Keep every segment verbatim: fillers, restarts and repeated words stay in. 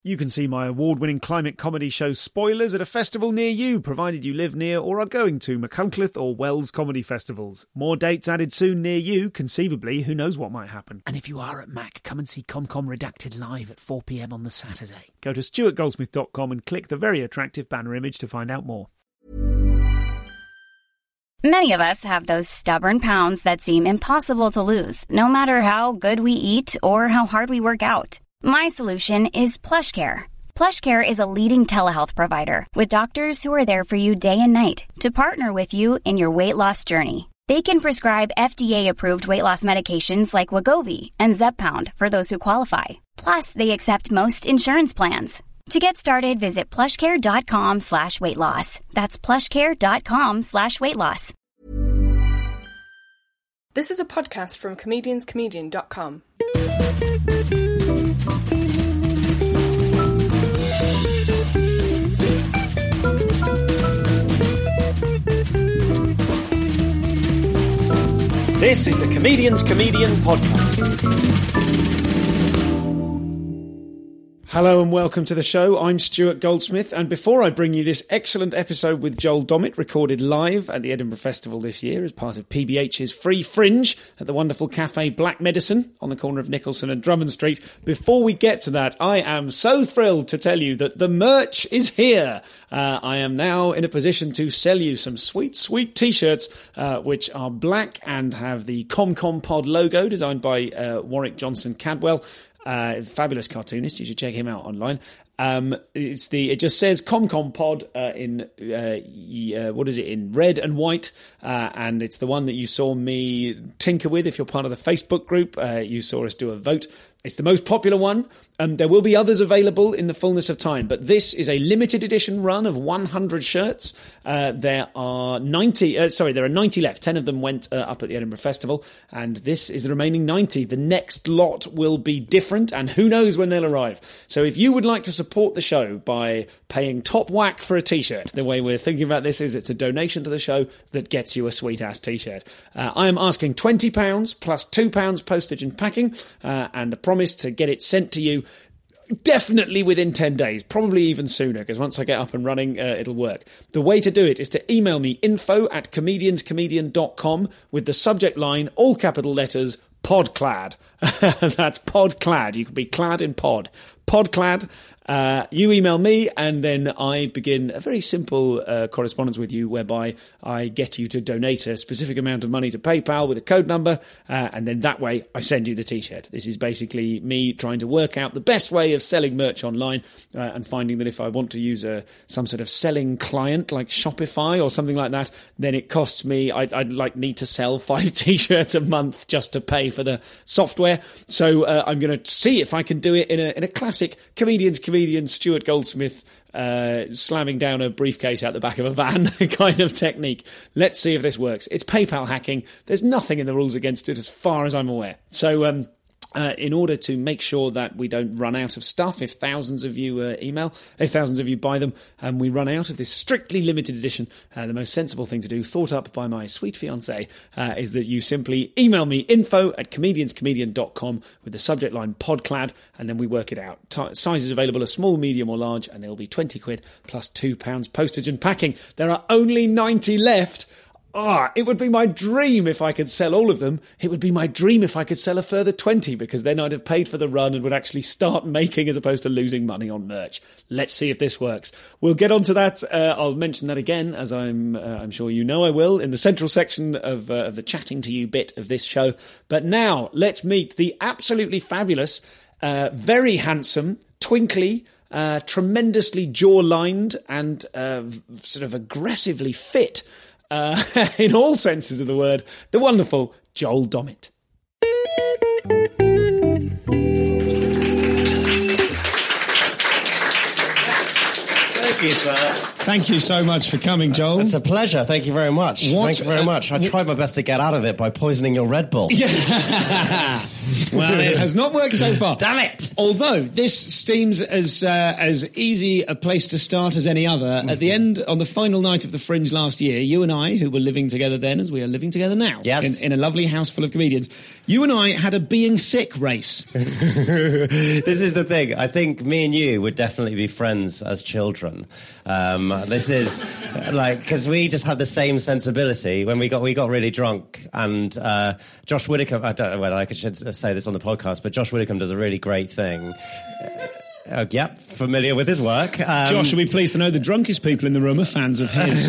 You can see my award-winning climate comedy show Spoilers at a festival near you, provided you live near or are going to Machynlleth or Wells comedy festivals. More dates added soon near you. Conceivably, who knows what might happen. And if you are at Mac, come and see ComCom Redacted live at four p m on the Saturday. Go to stuart goldsmith dot com and click the very attractive banner image to find out more. Many of us have those stubborn pounds that seem impossible to lose, no matter how good we eat or how hard we work out. My solution is PlushCare. PlushCare is a leading telehealth provider with doctors who are there for you day and night to partner with you in your weight loss journey. They can prescribe F D A-approved weight loss medications like Wegovy and Zepbound for those who qualify. Plus, they accept most insurance plans. To get started, visit plushcare.com slash weight loss. That's plushcare.com slash weight loss. This is a podcast from comedians comedian dot com. This is the Comedians Comedian Podcast. Hello and welcome to the show. I'm Stuart Goldsmith, and before I bring you this excellent episode with Joel Dommett, recorded live at the Edinburgh Festival this year as part of P B H's Free Fringe at the wonderful cafe Black Medicine on the corner of Nicholson and Drummond Street, before we get to that, I am so thrilled to tell you that the merch is here. Uh, I am now in a position to sell you some sweet, sweet t-shirts, uh, which are black and have the ComCom Pod logo designed by uh, Warwick Johnson Cadwell. Uh, fabulous cartoonist. You should check him out online. Um, it's the. It just says ComCom Pod uh, in uh, uh, what is it in red and white, uh, and it's the one that you saw me tinker with. If you're part of the Facebook group, uh, you saw us do a vote. It's the most popular one. Um, there will be others available in the fullness of time, but this is a limited edition run of one hundred shirts. Uh, there are ninety, uh, sorry, there are ninety left. ten of them went uh, up at the Edinburgh Festival, and this is the remaining ninety. The next lot will be different, and who knows when they'll arrive. So if you would like to support the show by paying top whack for a t-shirt, the way we're thinking about this is it's a donation to the show that gets you a sweet-ass t-shirt. Uh, I am asking twenty pounds plus two pounds postage and packing, uh, and a promise to get it sent to you definitely within ten days, probably even sooner, because once I get up and running, uh, it'll work. The way to do it is to email me info at comedians comedian dot com with the subject line, all capital letters, podclad. That's podclad. You can be clad in pod. Podclad. Uh, you email me, and then I begin a very simple uh, correspondence with you whereby I get you to donate a specific amount of money to PayPal with a code number, uh, and then that way I send you the t-shirt. This is basically me trying to work out the best way of selling merch online, uh, and finding that if I want to use a, some sort of selling client like Shopify or something like that, then it costs me, I'd, I'd like need to sell five t-shirts a month just to pay for the software. So uh, I'm going to see if I can do it in a, in a classic Comedians Comedian Stuart Goldsmith uh, slamming down a briefcase out the back of a van kind of technique. Let's see if this works. It's PayPal hacking. There's nothing in the rules against it as far as I'm aware. So um, uh, in order to make sure that we don't run out of stuff, if thousands of you uh, email, if thousands of you buy them, and we run out of this strictly limited edition, uh, the most sensible thing to do, thought up by my sweet fiancée, uh, is that you simply email me info at comedians comedian dot com with the subject line podclad, and then we work it out. T- sizes available are small, medium or large, and they'll be twenty quid plus two pounds postage and packing. There are only ninety left. Ah, it would be my dream if I could sell all of them. It would be my dream if I could sell a further twenty, because then I'd have paid for the run and would actually start making as opposed to losing money on merch. Let's see if this works. We'll get onto that. Uh, I'll mention that again, as I'm uh, I'm sure you know I will, in the central section of, uh, of the chatting to you bit of this show. But now, let's meet the absolutely fabulous, uh, very handsome, twinkly, uh, tremendously jaw-lined and uh, sort of aggressively fit, Uh, in all senses of the word, the wonderful Joel Dommett. Thank you, sir. Thank you so much for coming, Joel. It's a pleasure. Thank you very much. What, Thank you very uh, much. I tried my best to get out of it by poisoning your Red Bull. Well, it has not worked so far. Damn it! Although this seems as uh, as easy a place to start as any other. At the end, on the final night of the Fringe last year, you and I, who were living together then as we are living together now, yes. in, in a lovely house full of comedians, you and I had a being sick race. This is the thing. I think me and you would definitely be friends as children. Um, this is like because we just had the same sensibility when we got we got really drunk, and uh, Josh Widdicombe. I don't know whether I should say this on the podcast, but Josh Widdicombe does a really great thing. Uh, yep, familiar with his work. Um, Josh, are we pleased to know the drunkest people in the room are fans of his?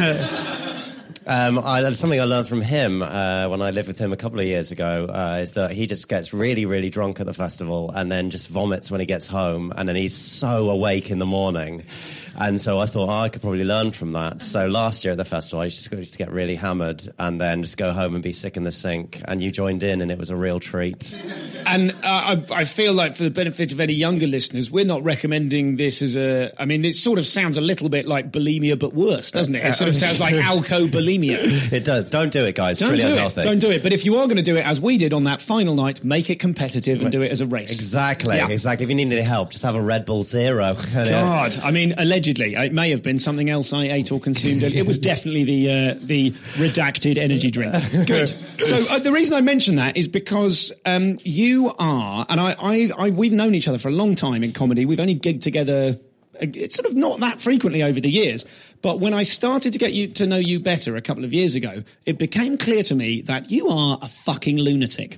Um, I, something I learned from him uh, when I lived with him a couple of years ago uh, is that he just gets really, really drunk at the festival and then just vomits when he gets home, and then he's so awake in the morning. And so I thought, oh, I could probably learn from that. So last year at the festival, I just used to get really hammered and then just go home and be sick in the sink. And you joined in, and it was a real treat. And uh, I, I feel like for the benefit of any younger listeners, we're not recommending this as a... I mean, it sort of sounds a little bit like bulimia, but worse, doesn't it? It sort of sounds like alco-bulimia. It does. Don't do it, guys. Don't it's really do unhealthy. it. Don't do it. But if you are going to do it as we did on that final night, make it competitive and do it as a race. Exactly. Yeah. Exactly. If you need any help, just have a Red Bull Zero. God, I mean, allegedly, it may have been something else I ate or consumed. It was definitely the uh, the redacted energy drink. Good. So uh, the reason I mention that is because um, you are, and I, I, I, we've known each other for a long time in comedy. We've only gigged together. It's sort of not that frequently over the years, but when I started to get you to know you better a couple of years ago, it became clear to me that you are a fucking lunatic.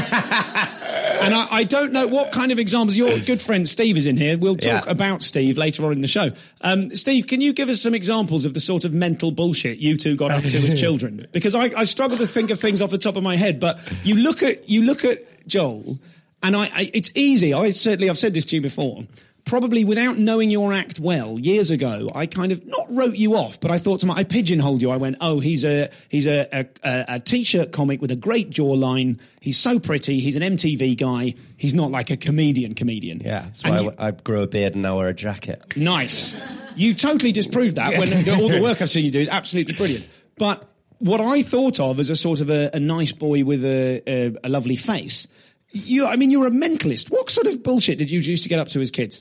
And I, I don't know what kind of examples. Your good friend Steve is in here. We'll talk Yeah. about Steve later on in the show. Um, Steve, can you give us some examples of the sort of mental bullshit you two got up to as children? Because I, I struggle to think of things off the top of my head, but you look at you look at Joel, and I, I it's easy. I certainly I've said this to you before. Probably without knowing your act well, years ago, I kind of not wrote you off, but I thought to my, I pigeonholed you. I went, oh, he's a he's a, a, a t-shirt comic with a great jawline. He's so pretty. He's an M T V guy. He's not like a comedian comedian. Yeah, that's why you, I, I grew a beard and now wear a jacket. Nice. You totally disproved that when all the work I've seen you do is absolutely brilliant. But what I thought of as a sort of a, a nice boy with a, a, a lovely face, you, I mean, you're a mentalist. What sort of bullshit did you used to get up to as kids?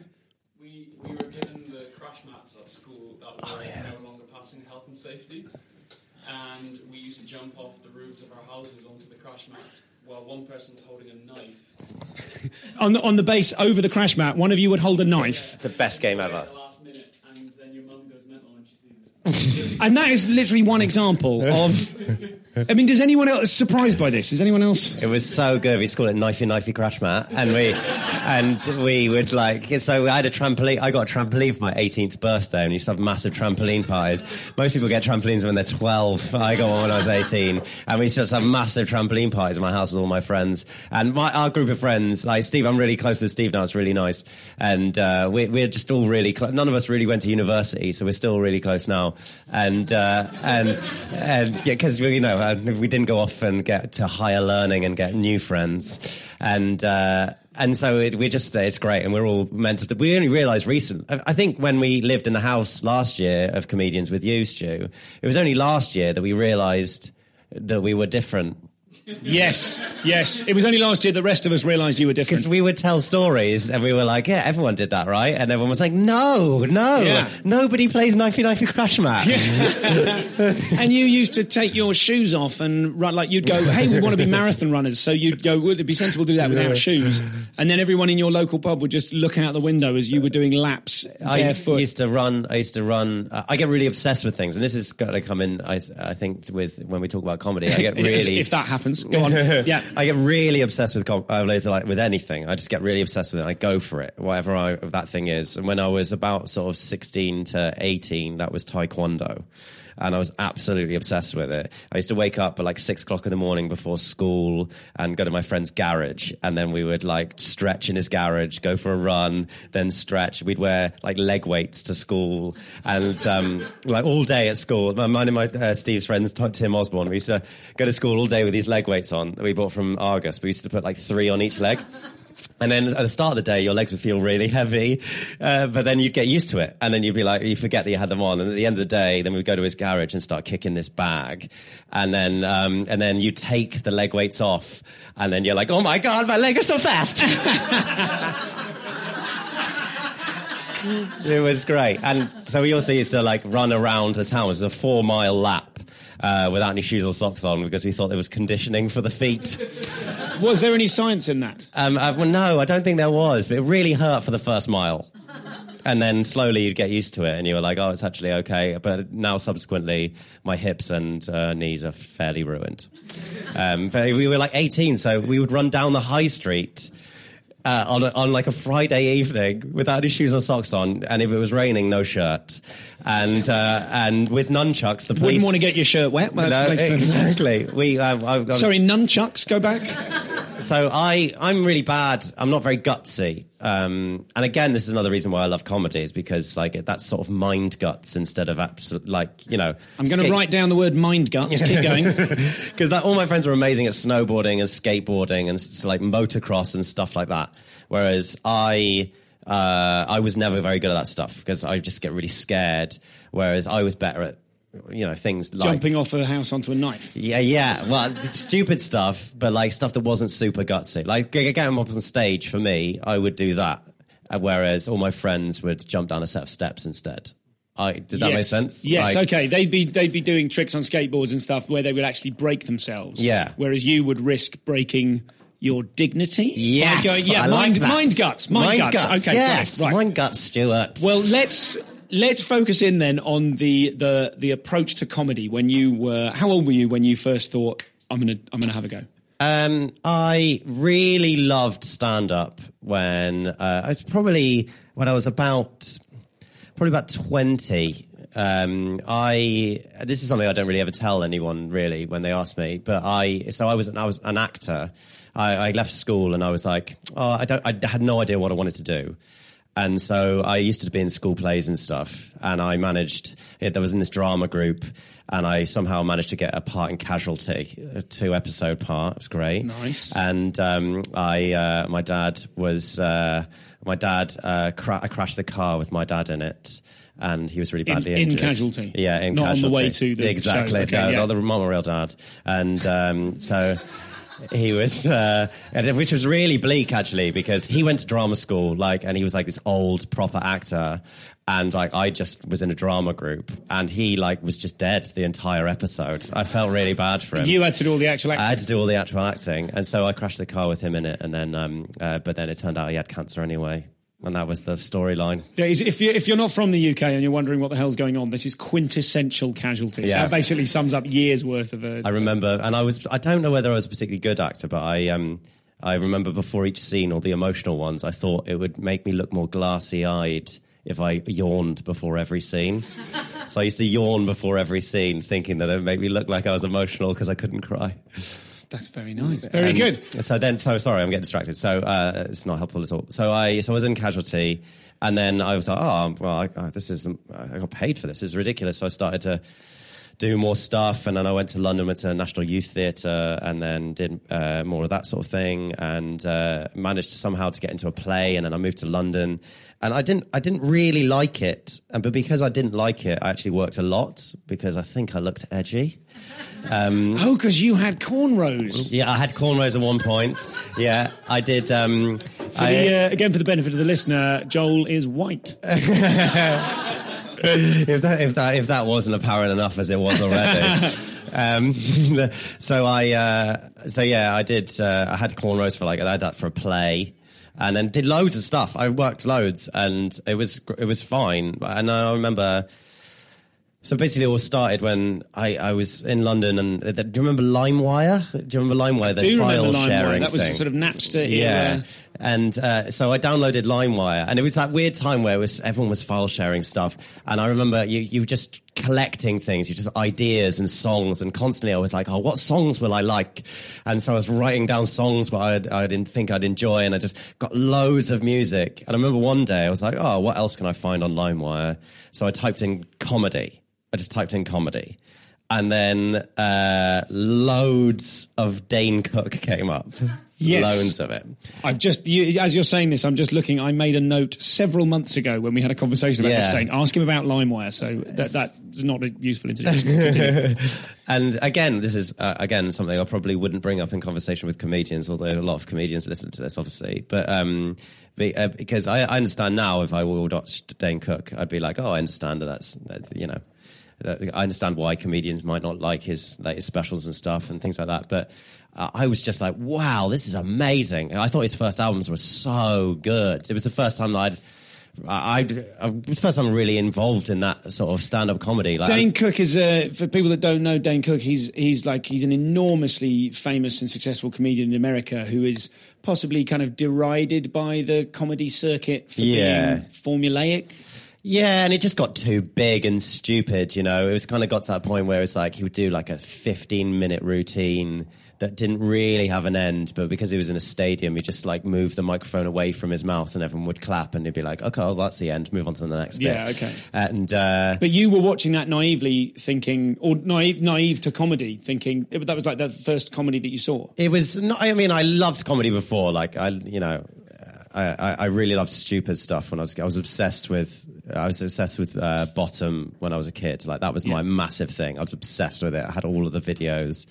We, we were given the crash mats at school that were oh, yeah. no longer passing health and safety, and we used to jump off the roofs of our houses onto the crash mats while one person was holding a knife. on the on the base over the crash mat, one of you would hold a knife. The best game ever. At the last minute, and then your mum goes mental when she sees it. And that is literally one example of... I mean, does anyone else surprised by this? Is anyone else? It was so good. We used to call it knifey knifey crash mat, and we and we would like. So I had a trampoline. I got a trampoline for my eighteenth birthday, and we used to have massive trampoline parties. Most people get trampolines when they're twelve. I got one when I was eighteen, and we used to just have massive trampoline parties in my house with all my friends. And my our group of friends, like Steve, I'm really close with Steve now. It's really nice, and uh, we, we're just all really close. None of us really went to university, so we're still really close now. And uh, and and yeah, because you know. Uh, we didn't go off and get to higher learning and get new friends, and uh, and so it, we just it's great, and we're all meant to. We only realised recent. I think when we lived in the house last year of comedians with you, Stu, it was only last year that we realised that we were different. Yes, yes. It was only last year the rest of us realised you were different. Because we would tell stories and we were like, yeah, everyone did that, right? And everyone was like, no, no, yeah. nobody plays knifey knifey crash mat. Yeah. And you used to take your shoes off and run, like you'd go, hey, we want to be marathon runners. So you'd go, would it be sensible to do that without yeah. shoes? And then everyone in your local pub would just look out the window as you were doing laps barefoot. I used to run, I used to run, uh, I get really obsessed with things. And this is going to come in, I, I think, with when we talk about comedy. I get really... if that happens. Go on. Yeah, I get really obsessed with com- uh, like with anything. I just get really obsessed with it. I go for it, whatever I, that thing is. And when I was about sort of sixteen to eighteen, that was Taekwondo. And I was absolutely obsessed with it. I used to wake up at like six o'clock in the morning before school and go to my friend's garage. And then we would like stretch in his garage, go for a run, then stretch. We'd wear like leg weights to school and um, like all day at school. Mine and my uh, Steve's friends, Tim Osborne, we used to go to school all day with these leg weights on that we bought from Argos. We used to put like three on each leg. And then at the start of the day, your legs would feel really heavy, uh, but then you'd get used to it. And then you'd be like, you forget that you had them on. And at the end of the day, then we'd go to his garage and start kicking this bag. And then, um, and then you take the leg weights off. And then you're like, oh my God, my leg is so fast. It was great. And so we also used to like run around the town. It was a four mile lap. Uh, without any shoes or socks on, because we thought there was conditioning for the feet. Was there any science in that? Um, uh, well, no, I don't think there was, but it really hurt for the first mile. And then slowly you'd get used to it, and you were like, oh, it's actually okay. But now, subsequently, my hips and uh, knees are fairly ruined. Um, but we were like eighteen, so we would run down the high street Uh, on, a, on like a Friday evening without any shoes or socks on, and if it was raining, no shirt, and uh, and with nunchucks, the police wouldn't want to get your shirt wet. Well, no, exactly. We uh, I, I was, sorry, nunchucks. Go back. So I I'm really bad. I'm not very gutsy. Um, and again, this is another reason why I love comedy, is because like that's sort of mind guts instead of absolute, like, you know. I'm going to write down the word mind guts. Keep going. Because like, all my friends were amazing at snowboarding and skateboarding and so, like motocross and stuff like that. Whereas I uh, I was never very good at that stuff because I just get really scared. Whereas I was better at, you know, things like jumping off a house onto a knife. Yeah, yeah. Well, stupid stuff, but like stuff that wasn't super gutsy. Like getting up on stage for me, I would do that, whereas all my friends would jump down a set of steps instead. I, does that yes. make sense? Yes. Like, okay. They'd be they'd be doing tricks on skateboards and stuff where they would actually break themselves. Yeah. Whereas you would risk breaking your dignity. Yes. By going, yeah. I mind, like that. mind guts. Mind, mind guts. guts. Okay. Yes. Right, right. Mind guts, Stuart. Well, let's. Let's focus in then on the, the the approach to comedy. When you were, how old were you when you first thought, I'm gonna I'm gonna have a go? Um, I really loved stand up when uh, I was probably when I was about probably about twenty. Um, I this is something I don't really ever tell anyone really when they ask me. But I so I was I was an actor. I, I left school and I was like, oh, I don't I had no idea what I wanted to do. And so I used to be in school plays and stuff, and I managed, there was in this drama group, and I somehow managed to get a part in Casualty, a two-episode part. It was great. Nice. And um, I, uh, my dad was, uh, my dad, uh, cra- I crashed the car with my dad in it, and he was really badly in, injured. In Casualty? Yeah, in Not Casualty. Not on the way to the Exactly, show. Okay, no, yeah. not the mama real dad. And um, so... He was, uh, which was really bleak actually, because he went to drama school, like, and he was like this old proper actor, and like I just was in a drama group, and he like was just dead the entire episode. I felt really bad for him. You had to do all the actual acting. I had to do all the actual acting, and so I crashed the car with him in it, and then, um, uh, but then it turned out he had cancer anyway. And that was the storyline. Yeah, if you're, if you're not from the U K and you're wondering what the hell's going on, this is quintessential Casualty. Yeah. That basically sums up years' worth of... A, I remember, and I was, I don't know whether I was a particularly good actor, but I um, I remember before each scene, all the emotional ones, I thought it would make me look more glassy-eyed if I yawned before every scene. So I used to yawn before every scene, thinking that it would make me look like I was emotional because I couldn't cry. That's very nice. Very and good. So then, so sorry, I'm getting distracted. So uh, it's not helpful at all. So I, so I was in Casualty, and then I was like, oh, well, I, oh, this is, I got paid for this. This is ridiculous. So I started to do more stuff, and then I went to London, went to National Youth Theatre, and then did uh, more of that sort of thing, and uh, managed to somehow to get into a play, and then I moved to London, and I didn't, I didn't really like it, and but because I didn't like it, I actually worked a lot because I think I looked edgy. Um, oh, because you had cornrows. Yeah, I had cornrows at one point. Yeah, I did. Um, for I, the, uh, again, for the benefit of the listener, Joel is white. if that if that if that wasn't apparent enough as it was already. um, so I uh, so yeah, I did. Uh, I had cornrows for like I had that for a play. And then did loads of stuff. I worked loads, and it was it was fine. And I remember. So basically, it all started when I, I was in London, and uh, do you remember LimeWire? Do you remember LimeWire? The do file remember LimeWire. sharing That was thing. sort of Napster. Yeah, era. and uh, so I downloaded LimeWire, and it was that weird time where it was everyone was file sharing stuff, and I remember you you were just collecting things, you just ideas and songs, and constantly I was like, oh, what songs will I like? And so I was writing down songs what I'd, I didn't think I'd enjoy, and I just got loads of music. And I remember one day I was like, oh, what else can I find on LimeWire? So I typed in comedy. I just typed in comedy, and then uh, loads of Dane Cook came up. Yes. Loads of it. I've just, you, as you're saying this, I'm just looking. I made a note several months ago when we had a conversation about Yeah. this, saying, ask him about LimeWire. So that, that's not a useful introduction. And again, this is uh, again something I probably wouldn't bring up in conversation with comedians, although a lot of comedians listen to this, obviously. But um, be, uh, because I, I understand now, if I watched Dane Cook, I'd be like, oh, I understand that that's that, you know. I understand why comedians might not like his latest specials and stuff and things like that, but uh, I was just like, wow, this is amazing. And I thought his first albums were so good. It was the first time that I'd, I'd, I was the first time really involved in that sort of stand-up comedy. Like, Dane Cook is a, for people that don't know Dane Cook, he's he's like he's an enormously famous and successful comedian in America who is possibly kind of derided by the comedy circuit for Yeah. being formulaic. Yeah, and it just got too big and stupid, you know. It was kind of got to that point where it's like he would do like a fifteen-minute routine that didn't really have an end, but because he was in a stadium, he just like moved the microphone away from his mouth and everyone would clap and he'd be like, okay, well, that's the end, move on to the next bit. Yeah, okay. And uh, But you were watching that naively thinking, or naive, naive to comedy, thinking, that was like the first comedy that you saw. it was not, I mean, I loved comedy before, like I, you know, I, I really loved stupid stuff when I was I was obsessed with I was obsessed with uh, Bottom when I was a kid. Like that was my massive thing. I was obsessed with it. I had all of the videos.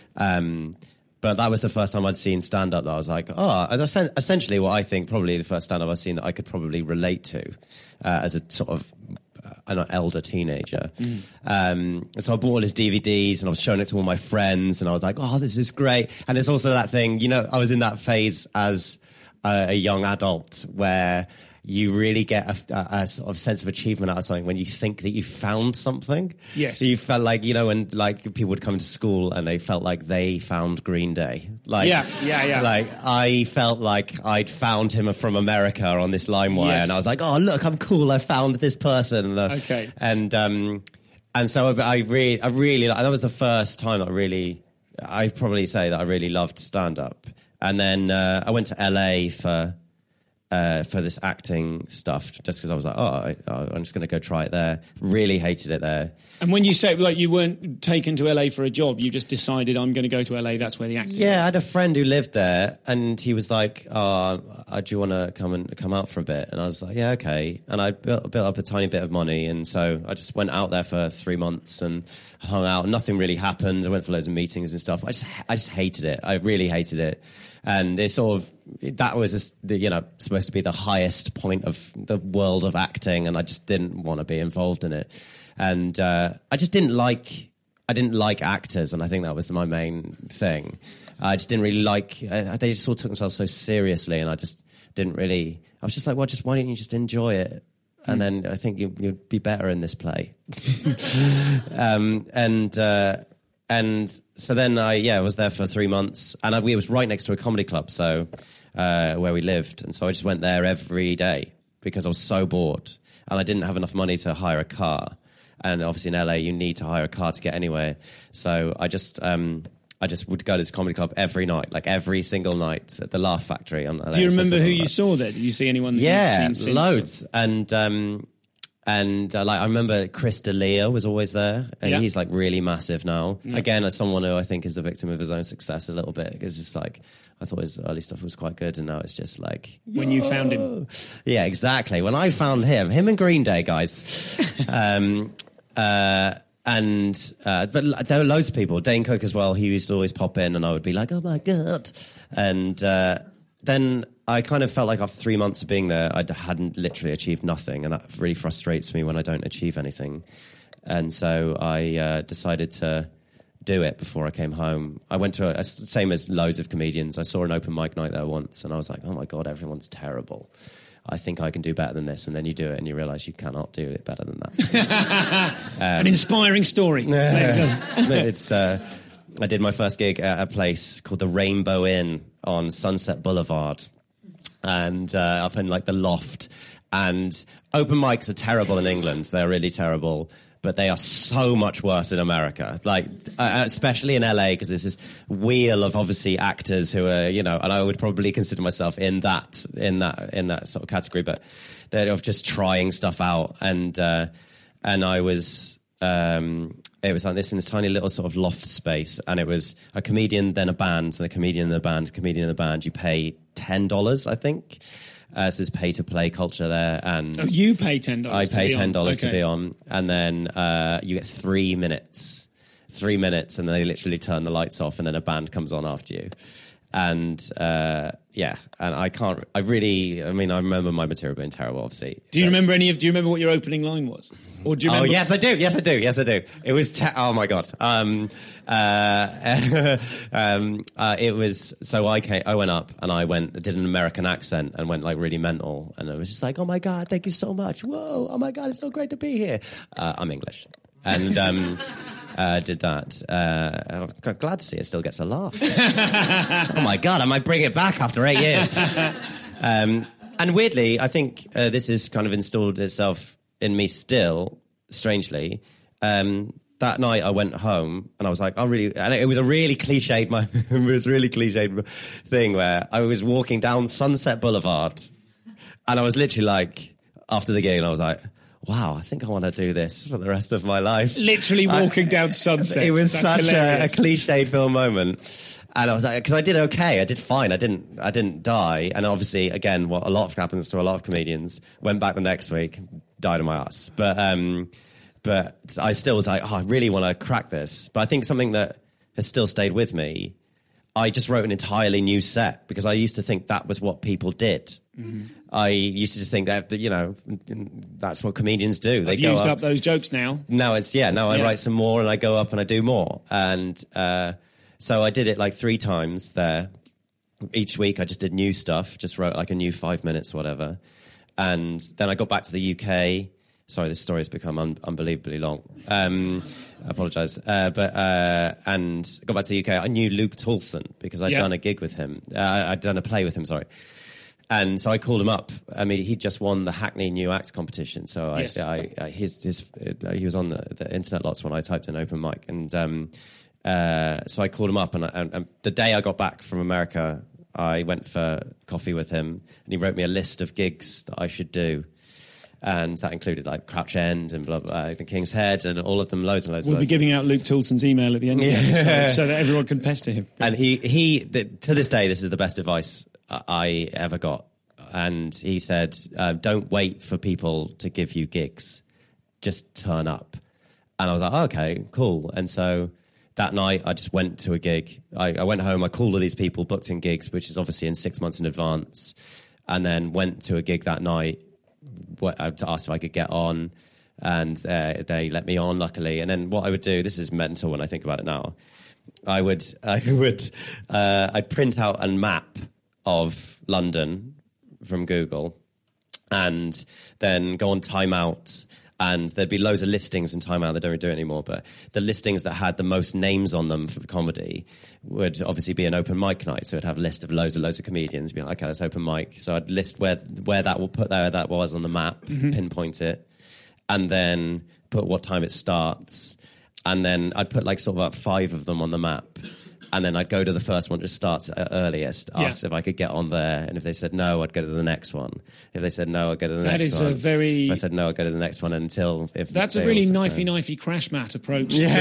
Um, but that was the first time I'd seen stand up that I was like, oh, and that's essentially what I think probably the first stand up I've seen that I could probably relate to uh, as a sort of uh, an elder teenager. Mm. Um, and so I bought all his D V Ds and I was showing it to all my friends and I was like, oh, this is great. And it's also that thing, you know, I was in that phase as a young adult where you really get a, a, a sort of sense of achievement out of something when you think that you found something. Yes. You felt like, you know, when like people would come to school and they felt like they found Green Day. Like, Yeah, yeah, yeah. Like I felt like I'd found him from America on this LimeWire Yes. and I was like, oh, look, I'm cool. I found this person. Okay. And, um, and so I, I really, I really, that was the first time that I really, I'd probably say that I really loved stand-up. And then uh, I went to L A for uh, for this acting stuff, just because I was like, oh, I, I'm just going to go try it there. Really hated it there. And when you say, like, you weren't taken to L A for a job, you just decided, I'm going to go to L A, that's where the acting Yeah, is. I had a friend who lived there, and he was like, oh, do you want to come and come out for a bit? And I was like, yeah, okay. And I built, built up a tiny bit of money, and so I just went out there for three months and hung out. Nothing really happened. I went for loads of meetings and stuff. I just, I just hated it. I really hated it. And it sort of, that was, just, you know, supposed to be the highest point of the world of acting, and I just didn't want to be involved in it. And uh, I just didn't like, I didn't like actors, and I think that was my main thing. I just didn't really like, uh, they just sort of took themselves so seriously, and I just didn't really, I was just like, well, just why don't you just enjoy it? And mm. then I think you, you'd be better in this play. um, and... Uh, And so then I, yeah, I was there for three months and I, it was right next to a comedy club, so uh, where we lived. And so I just went there every day because I was so bored and I didn't have enough money to hire a car. And obviously in L A, you need to hire a car to get anywhere. So I just, um, I just would go to this comedy club every night, like every single night at the Laugh Factory. On L A. Do you remember so who you saw there? Did you see anyone that yeah, you've seen since? loads. And, um, And uh, like I remember Chris D'Elia was always there, and yeah. he's like really massive now. Yeah. Again, as someone who I think is a victim of his own success a little bit, because it's like I thought his early stuff was quite good, and now it's just like when you found him. Yeah, exactly. When I found him, him and Green Day, guys. um, uh, and uh, but there were loads of people. Dane Cook as well. He used to always pop in, and I would be like, "Oh my god!" And uh, then. I kind of felt like after three months of being there, I hadn't literally achieved nothing, and that really frustrates me when I don't achieve anything. And so I uh, decided to do it before I came home. I went to, a, a, same as loads of comedians, I saw an open mic night there once, and I was like, oh my God, everyone's terrible. I think I can do better than this. And then you do it, and you realise you cannot do it better than that. um, An inspiring story. it's... Uh, I did my first gig at a place called the Rainbow Inn on Sunset Boulevard. And uh, up in like the Loft, and open mics are terrible in England. They're really terrible, but they are so much worse in America. Like uh, especially in L A, because there's this wheel of obviously actors who are, you know, and I would probably consider myself in that in that in that sort of category. But they're just trying stuff out, and uh, and I was. Um, it was like this in this tiny little sort of loft space, and it was a comedian, then a band, then a comedian in the band, comedian in the band. You pay ten dollars, I think. Uh, so there's pay-to-play culture there. And oh, you pay ten dollars I pay to be ten dollars on. Okay. to be on. And then uh, you get three minutes. Three minutes, and they literally turn the lights off, and then a band comes on after you. And, uh, yeah, and I can't... I really... I mean, I remember my material being terrible, obviously. Do you But- remember any of... Do you remember what your opening line was? Or do you Oh, remember... yes, I do. Yes, I do. Yes, I do. It was... Te- oh, my God. Um, uh, um, uh, it was... So I came, I went up, and I went... did an American accent, and went, like, really mental. And it was just like, oh, my God, thank you so much. Whoa, oh, my God, it's so great to be here. Uh, I'm English. And... Um, Uh, did that. Uh, I'm glad to see it still gets a laugh. Oh my God, I might bring it back after eight years. Um, and weirdly, I think uh, this has kind of installed itself in me still, strangely. Um, that night I went home and I was like, I really, and it was a really cliched, my, it was a really cliched thing where I was walking down Sunset Boulevard and I was literally like, after the gig, and I was like, wow, I think I want to do this for the rest of my life. Literally walking I, down Sunset. It was That's such a, a hilarious. cliched film moment. And I was like, because I did okay, I did fine, I didn't, I didn't die. And obviously, again, what a lot of happens to a lot of comedians, went back the next week, died on my ass. But, um, but I still was like, oh, I really want to crack this. But I think something that has still stayed with me, I just wrote an entirely new set because I used to think that was what people did. Mm-hmm. I used to just think that, you know, that's what comedians do. They I've go used up, up those jokes now. Now it's, yeah, now I Yeah. write some more and I go up and I do more. And uh, so I did it like three times there. Each week I just did new stuff, just wrote like a new five minutes, whatever. And then I got back to the U K. Sorry, this story has become un- unbelievably long. Um, I apologise. Uh, but, uh, and I got back to the U K. I knew Luke Tolson because I'd Yeah. done a gig with him. Uh, I'd done a play with him, sorry. And so I called him up. I mean, he just won the Hackney New Act competition. So I, Yes. I, I his, his, uh, he was on the, the internet lots when I typed in open mic. And um, uh, so I called him up. And, I, and, and the day I got back from America, I went for coffee with him. And he wrote me a list of gigs that I should do. And that included like Crouch End and blah, blah, the King's Head and all of them, loads and loads. We'll and be loads. giving out Luke Toulson's email at the end of the Yeah. episode so that everyone can pester him. And he, he the, to this day, this is the best advice I ever got. And he said, uh, don't wait for people to give you gigs. Just turn up. And I was like, oh, okay, cool. And so that night, I just went to a gig. I, I went home, I called all these people, booked in gigs, which is obviously in six months in advance, and then went to a gig that night. What, I asked if I could get on, and uh, they let me on, luckily. And then what I would do, this is mental when I think about it now, I would, I would, uh, I'd print out a map of London from Google, and then go on Time Out, and there'd be loads of listings in Time Out. They don't really do it anymore, but the listings that had the most names on them for comedy would obviously be an open mic night. So it'd have a list of loads and loads of comedians. Be like, okay, that's open mic. So I'd list where where that will put there that was on the map, mm-hmm. pinpoint it, and then put what time it starts, and then I'd put like sort of about five of them on the map. And then I'd go to the first one, just start earliest, ask Yeah. if I could get on there. And if they said no, I'd go to the next one. If they said no, I'd go to the That next is one. a very- If I said no, I'd go to the next one until... if That's they a really all said no. knifey-knifey crash mat approach to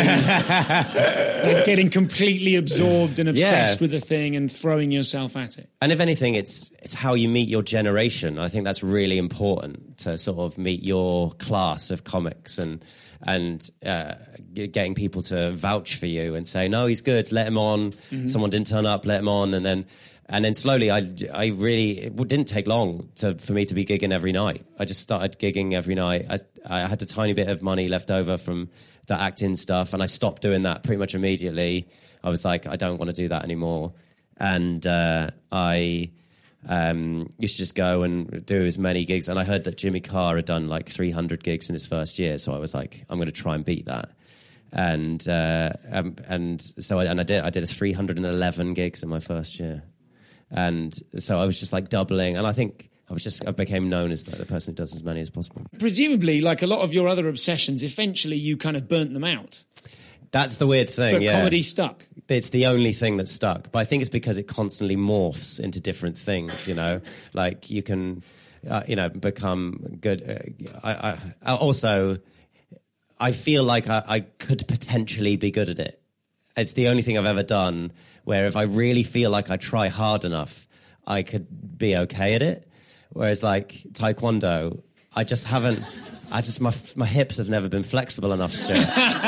like getting completely absorbed and obsessed Yeah. with the thing and throwing yourself at it. And if anything, it's it's how you meet your generation. I think that's really important to sort of meet your class of comics and and uh, getting people to vouch for you and say, no, he's good, let him on. Mm-hmm. Someone didn't turn up, let him on. And then and then slowly, I, I really, it didn't take long to, for me to be gigging every night. I just started gigging every night. I, I had a tiny bit of money left over from the acting stuff, and I stopped doing that pretty much immediately. I was like, I don't want to do that anymore. And uh, I... Um, used to just go and do as many gigs, and I heard that Jimmy Carr had done like three hundred gigs in his first year, so I was like, I'm going to try and beat that. And uh, um, and so I, and I did. I did three hundred eleven gigs in my first year, and so I was just like doubling. And I think I was just I became known as the, the person who does as many as possible. Presumably, like a lot of your other obsessions, eventually you kind of burnt them out. That's the weird thing. But yeah. comedy stuck. It's the only thing that stuck. But I think it's because it constantly morphs into different things, you know? Like, you can, uh, you know, become good. Uh, I, I, also, I feel like I, I could potentially be good at it. It's the only thing I've ever done where if I really feel like I try hard enough, I could be okay at it. Whereas like Taekwondo, I just haven't, I just, my my hips have never been flexible enough, Stuart.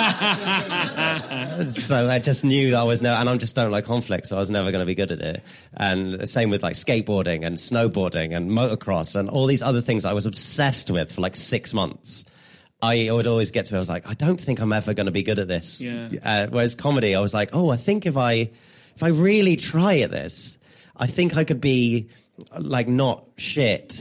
So I just knew that I was no, and I just don't like conflict, so I was never going to be good at it. And the same with like skateboarding and snowboarding and motocross and all these other things I was obsessed with for like six months. I would always get to it, I was like, I don't think I'm ever going to be good at this. Yeah. Uh, whereas comedy, I was like, oh, I think if I if I really try at this, I think I could be like not shit.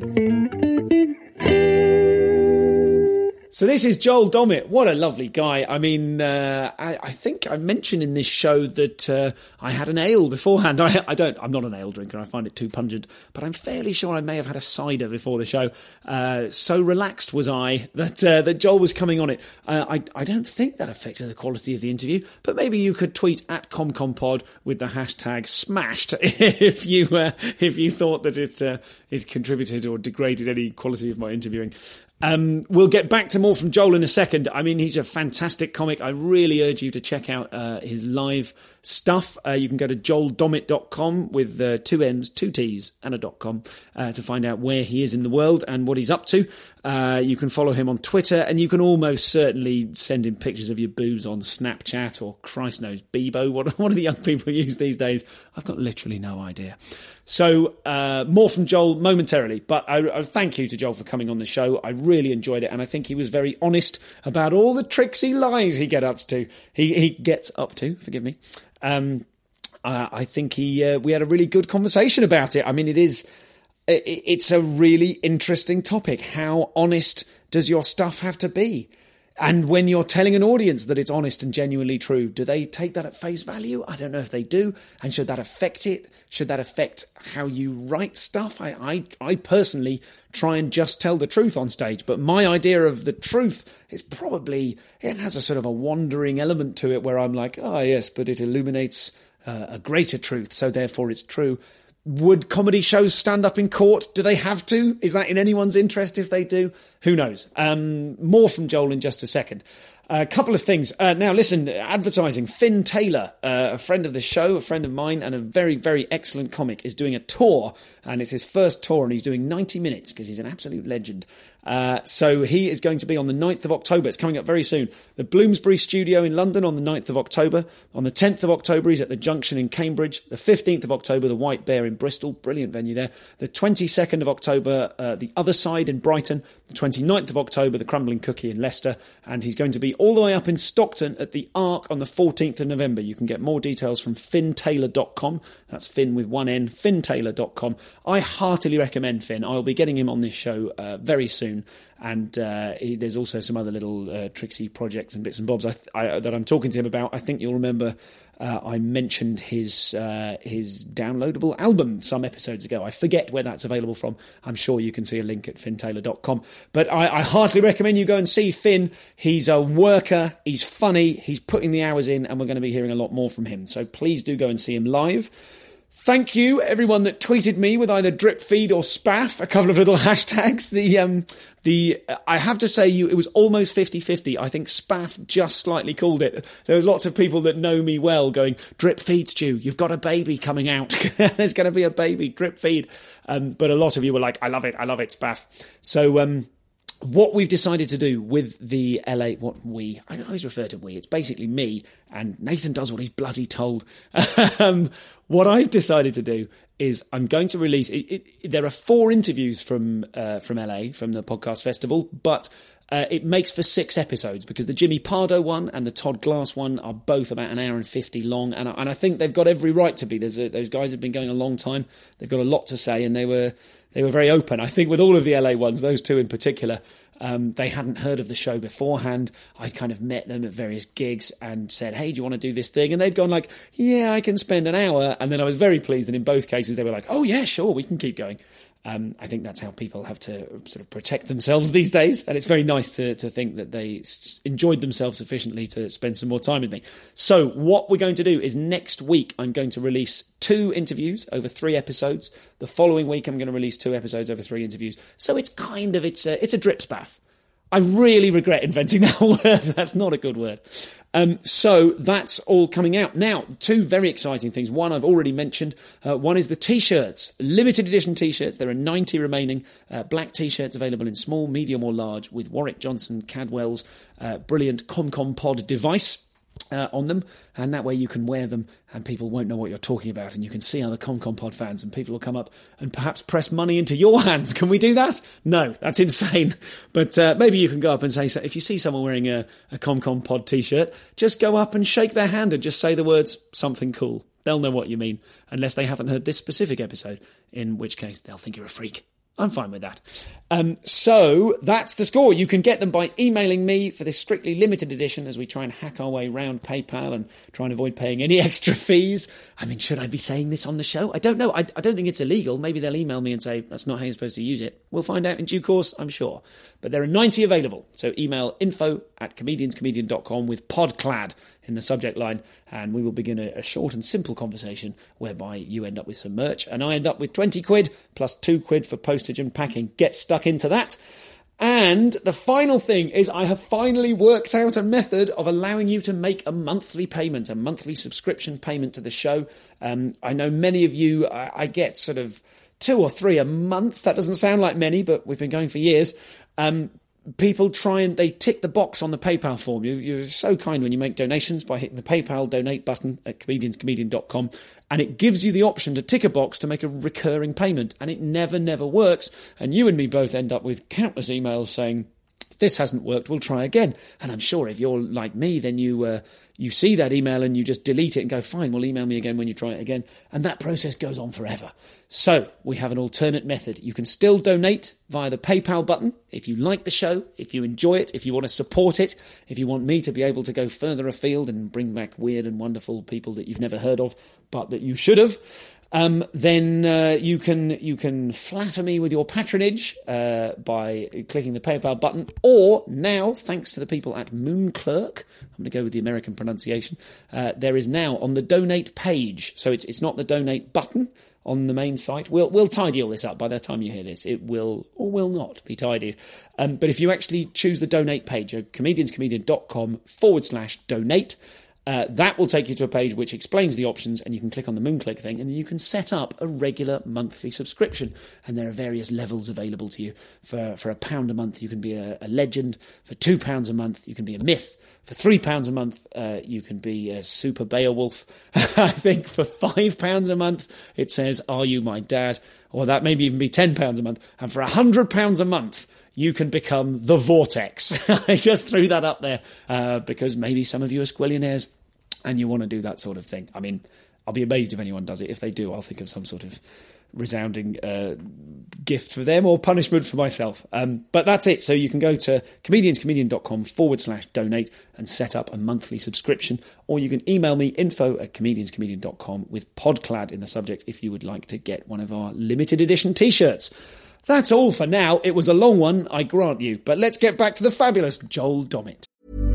So this is Joel Dommett. What a lovely guy. I mean, uh, I, I think I mentioned in this show that uh, I had an ale beforehand. I, I don't, I'm not an ale drinker. I find it too pungent, but I'm fairly sure I may have had a cider before the show. Uh, so relaxed was I that uh, that Joel was coming on it. Uh, I, I don't think that affected the quality of the interview, but maybe you could tweet at ComComPod with the hashtag smashed if you uh, if you thought that it uh, it contributed or degraded any quality of my interviewing. Um, we'll get back to more from Joel in a second. I mean, he's a fantastic comic. I really urge you to check out uh, his live stuff. Uh, you can go to joel dommett dot com with uh, two M's, two T's and a dot com uh, to find out where he is in the world and what he's up to. Uh, you can follow him on Twitter, and you can almost certainly send him pictures of your boobs on Snapchat or, Christ knows, Bebo. What, what do the young people use these days? I've got literally no idea. So uh, more from Joel momentarily, but I, I thank you to Joel for coming on the show. I really enjoyed it, and I think he was very honest about all the tricksy lies he get up to. He he gets up to. Forgive me. Um, uh, I think he uh, we had a really good conversation about it. I mean, it is it, it's a really interesting topic. How honest does your stuff have to be? And when you're telling an audience that it's honest and genuinely true, do they take that at face value? I don't know if they do. And should that affect it? Should that affect how you write stuff? I, I, I personally try and just tell the truth on stage. But my idea of the truth is probably, it has a sort of a wandering element to it where I'm like, oh, yes, but it illuminates uh, a greater truth. So therefore it's true. Would comedy shows stand up in court? Do they have to? Is that in anyone's interest if they do? Who knows? Um, more from Joel in just a second. A couple of things. Uh, now, listen, advertising. Finn Taylor, uh, a friend of the show, a friend of mine, and a very, very excellent comic, is doing a tour, and it's his first tour, and he's doing ninety minutes because he's an absolute legend. Uh, so he is going to be on the ninth of October. It's coming up very soon. The Bloomsbury Studio in London on the ninth of October. On the tenth of October, he's at the Junction in Cambridge. The fifteenth of October, the White Bear in Bristol. Brilliant venue there. The twenty-second of October, uh, the Other Side in Brighton. The twenty-ninth of October, the Crumbling Cookie in Leicester. And he's going to be all the way up in Stockton at the Arc on the fourteenth of November. You can get more details from finn taylor dot com. That's Finn with one N, finn taylor dot com. I heartily recommend Finn. I'll be getting him on this show uh, very soon. And uh, he, there's also some other little uh, tricksy projects and bits and bobs I, I, that I'm talking to him about. I think you'll remember uh, I mentioned his uh, his downloadable album some episodes ago. I forget where that's available from. I'm sure you can see a link at finn taylor dot com. But I, I heartily recommend you go and see Finn. He's a worker. He's funny. He's putting the hours in, and we're going to be hearing a lot more from him. So please do go and see him live. Thank you, everyone that tweeted me with either drip feed or spaff, a couple of little hashtags. The um, the I have to say, you it was almost fifty-fifty. I think spaff just slightly called it. There was lots of people that know me well going, drip feed, Stu, you've got a baby coming out. There's going to be a baby, drip feed. Um, but a lot of you were like, I love it, I love it, spaff. So um, what we've decided to do with the L A, what we, I always refer to we, it's basically me, and Nathan does what he's bloody told. um, what I've decided to do is I'm going to release, it, it, there are four interviews from uh, from L A, from the podcast festival, but uh, it makes for six episodes because the Jimmy Pardo one and the Todd Glass one are both about an hour and fifty long, and I, and I think they've got every right to be. There's a, those guys have been going a long time. They've got a lot to say, and they were they were very open. I think with all of the L A ones, those two in particular, um, they hadn't heard of the show beforehand. I kind of met them at various gigs and said, hey, do you want to do this thing? And they'd gone like, yeah, I can spend an hour. And then I was very pleased that in both cases they were like, oh yeah, sure, we can keep going. Um, I think that's how people have to sort of protect themselves these days. And it's very nice to, to think that they s- enjoyed themselves sufficiently to spend some more time with me. So what we're going to do is next week, I'm going to release two interviews over three episodes. The following week, I'm going to release two episodes over three interviews. So it's kind of, it's a, it's a drip spaff. I really regret inventing that word. That's not a good word. Um, so that's all coming out. Now, two very exciting things. One I've already mentioned. Uh, one is the T-shirts, limited edition T-shirts. There are ninety remaining uh, black T-shirts available in small, medium or large with Warwick Johnson Cadwell's uh, brilliant ComCom Pod device Uh, on them, and that way you can wear them and people won't know what you're talking about, and you can see other ComCom Pod fans, and people will come up and perhaps press money into your hands. Can we do that? No, that's insane. But uh, maybe you can go up and say, so if you see someone wearing a, a ComCom Pod t-shirt, just go up and shake their hand and just say the words something cool. They'll know what you mean, unless they haven't heard this specific episode, in which case they'll think you're a freak. I'm fine with that. Um, so that's the score. You can get them by emailing me for this strictly limited edition as we try and hack our way around PayPal and try and avoid paying any extra fees. I mean, should I be saying this on the show? I don't know. I, I don't think it's illegal. Maybe they'll email me and say, that's not how you're supposed to use it. We'll find out in due course, I'm sure. But there are ninety available. So email info at comedians comedian dot com with podclad in the subject line, and we will begin a, a short and simple conversation whereby you end up with some merch and I end up with twenty quid plus two quid for postage and packing. Get stuck into that. And the final thing is I have finally worked out a method of allowing you to make a monthly payment, a monthly subscription payment to the show. Um, I know many of you, I, I get sort of two or three a month. That doesn't sound like many, but we've been going for years. Um, People try and they tick the box on the PayPal form. You, you're so kind when you make donations by hitting the PayPal donate button at comedians comedian dot com, and it gives you the option to tick a box to make a recurring payment, and it never, never works. And you and me both end up with countless emails saying, this hasn't worked, we'll try again. And I'm sure if you're like me, then you uh, you see that email and you just delete it and go, fine, well, email me again when you try it again. And that process goes on forever. So we have an alternate method. You can still donate via the PayPal button if you like the show, if you enjoy it, if you want to support it, if you want me to be able to go further afield and bring back weird and wonderful people that you've never heard of, but that you should have. Um, then uh, you can you can flatter me with your patronage uh, by clicking the PayPal button, or now, thanks to the people at Moonclerk, I'm going to go with the American pronunciation, uh, there is now on the donate page, so it's it's not the donate button on the main site. We'll we'll tidy all this up by the time you hear this. It will or will not be tidied. Um, but if you actually choose the donate page at comedians comedian dot com forward slash donate, Uh, that will take you to a page which explains the options, and you can click on the Moonclick thing, and then you can set up a regular monthly subscription. And there are various levels available to you. For for a pound a month, you can be a, a legend. For two pounds a month, you can be a myth. For three pounds a month, uh, you can be a super Beowulf. I think for five pounds a month, it says, "Are you my dad?" Or that maybe even be ten pounds a month. And for a hundred pounds a month, you can become the Vortex. I just threw that up there uh, because maybe some of you are squillionaires and you want to do that sort of thing. I mean, I'll be amazed if anyone does it. If they do, I'll think of some sort of resounding uh, gift for them or punishment for myself. Um, but that's it. So you can go to comedians comedian dot com forward slash donate and set up a monthly subscription, or you can email me info at comedians comedian dot com with podclad in the subject if you would like to get one of our limited edition t-shirts. That's all for now. It was a long one, I grant you. But let's get back to the fabulous Joel Dommett.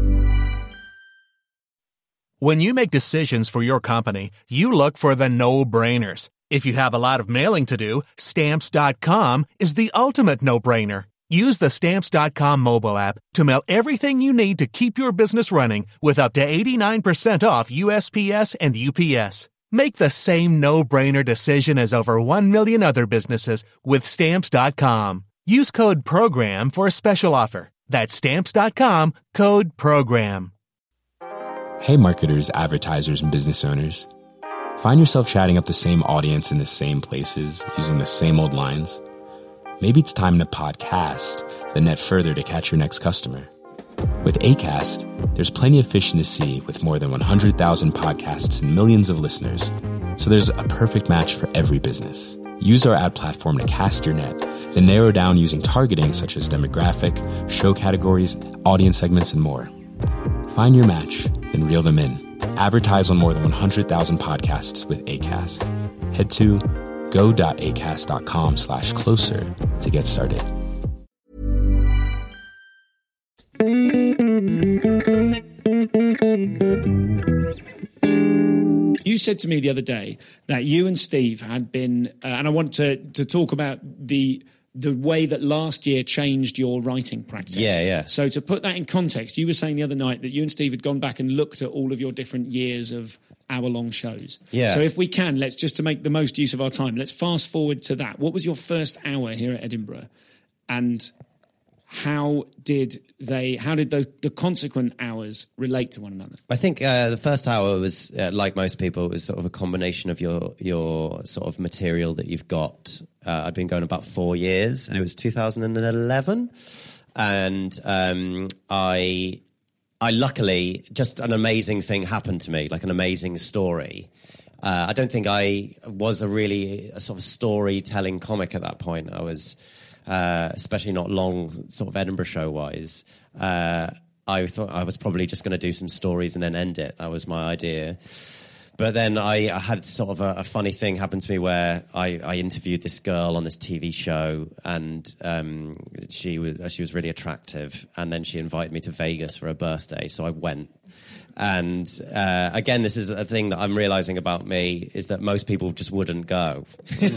When you make decisions for your company, you look for the no-brainers. If you have a lot of mailing to do, Stamps dot com is the ultimate no-brainer. Use the Stamps dot com mobile app to mail everything you need to keep your business running with up to eighty-nine percent off U S P S and U P S. Make the same no-brainer decision as over one million other businesses with Stamps dot com. Use code PROGRAM for a special offer. That's Stamps dot com, code PROGRAM. Hey marketers, advertisers, and business owners. Find yourself chatting up the same audience in the same places, using the same old lines? Maybe it's time to podcast, then net further to catch your next customer. With Acast, there's plenty of fish in the sea with more than one hundred thousand podcasts and millions of listeners. So there's a perfect match for every business. Use our ad platform to cast your net, then narrow down using targeting such as demographic, show categories, audience segments, and more. Find your match, then reel them in. Advertise on more than one hundred thousand podcasts with Acast. Head to go.acast.com slash closer to get started. You said to me the other day that you and Steve had been, uh, and I want to, to talk about the the way that last year changed your writing practice. Yeah, yeah. So to put that in context, you were saying the other night that you and Steve had gone back and looked at all of your different years of hour-long shows. Yeah. So if we can, let's just to make the most use of our time, let's fast forward to that. What was your first hour here at Edinburgh? And how did they? How did the, the consequent hours relate to one another? I think uh, the first hour was, uh, like most people, it was sort of a combination of your your sort of material that you've got. Uh, I'd been going about four years, and it was two thousand eleven, and um, I, I luckily just an amazing thing happened to me, like an amazing story. Uh, I don't think I was a really a sort of storytelling comic at that point. I was. Uh, especially not long, sort of Edinburgh show wise. Uh, I thought I was probably just going to do some stories and then end it. That was my idea. But then I, I had sort of a, a funny thing happen to me where I, I interviewed this girl on this T V show, and um, she was she was really attractive. And then she invited me to Vegas for her birthday, so I went. And uh, again, this is a thing that I'm realizing about me, is that most people just wouldn't go. like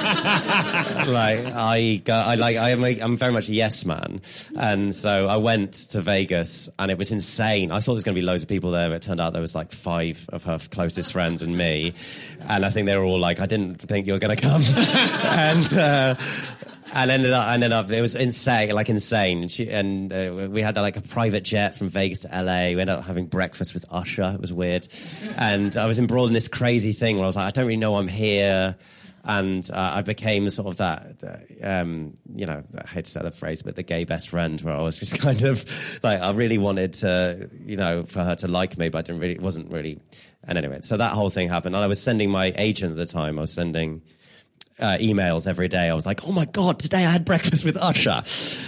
I go, I like I am a, I'm very much a yes man, and so I went to Vegas, and it was insane. I thought there was going to be loads of people there, but it turned out there was like five of her closest friends and me, and I think they were all like, "I didn't think you were going to come," and. Uh, And ended up, ended up, it was insane, like insane. And, she, and uh, we had like a private jet from Vegas to L A. We ended up having breakfast with Usher. It was weird. And I was embroiled in this crazy thing where I was like, I don't really know I'm here. And uh, I became sort of that, um, you know, I hate to say the phrase, but the gay best friend, where I was just kind of like, I really wanted to, you know, for her to like me, but I didn't really, it wasn't really. And anyway, so that whole thing happened. And I was sending my agent at the time, I was sending uh, emails every day. I was like, oh my God, today I had breakfast with Usher.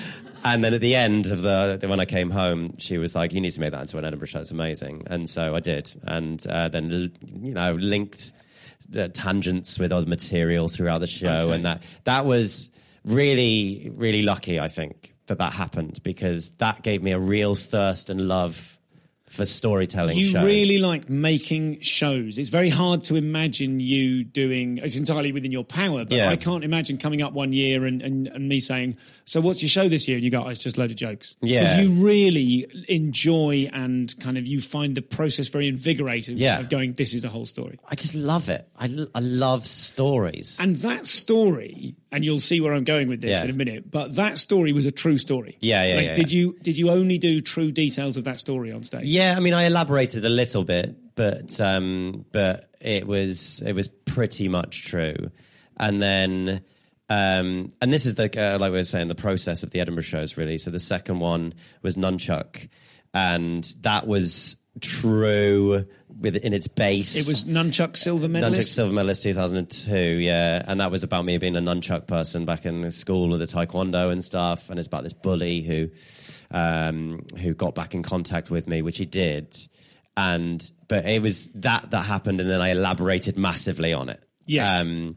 And then at the end of the, when I came home, she was like, you need to make that into an Edinburgh show. It's amazing. And so I did. And uh, then, you know, linked the tangents with other material throughout the show. Okay. And that that was really, really lucky, I think, that that happened, because that gave me a real thirst and love for storytelling you shows. You really like making shows. It's very hard to imagine you doing, it's entirely within your power, but yeah. I can't imagine coming up one year and, and, and me saying, so what's your show this year? And you go, oh, it's just a load of jokes. Yeah. Because you really enjoy and kind of, you find the process very invigorating yeah. of going, this is the whole story. I just love it. I, I love stories. And that story, and you'll see where I'm going with this yeah. in a minute, but that story was a true story. Yeah, yeah, like, yeah. Did yeah. you did you only do true details of that story on stage? Yeah, I mean, I elaborated a little bit, but um, but it was it was pretty much true. And then, um, and this is the uh, like we were saying, the process of the Edinburgh shows, really. So the second one was Nunchuck, and that was true with in its base. It was Nunchuck silver medalist? Nunchuck silver medalist two thousand two, yeah. And that was about me being a nunchuck person back in the school with the taekwondo and stuff. And it's about this bully who um, who got back in contact with me, which he did. And but it was that that happened, and then I elaborated massively on it. Yes. Um,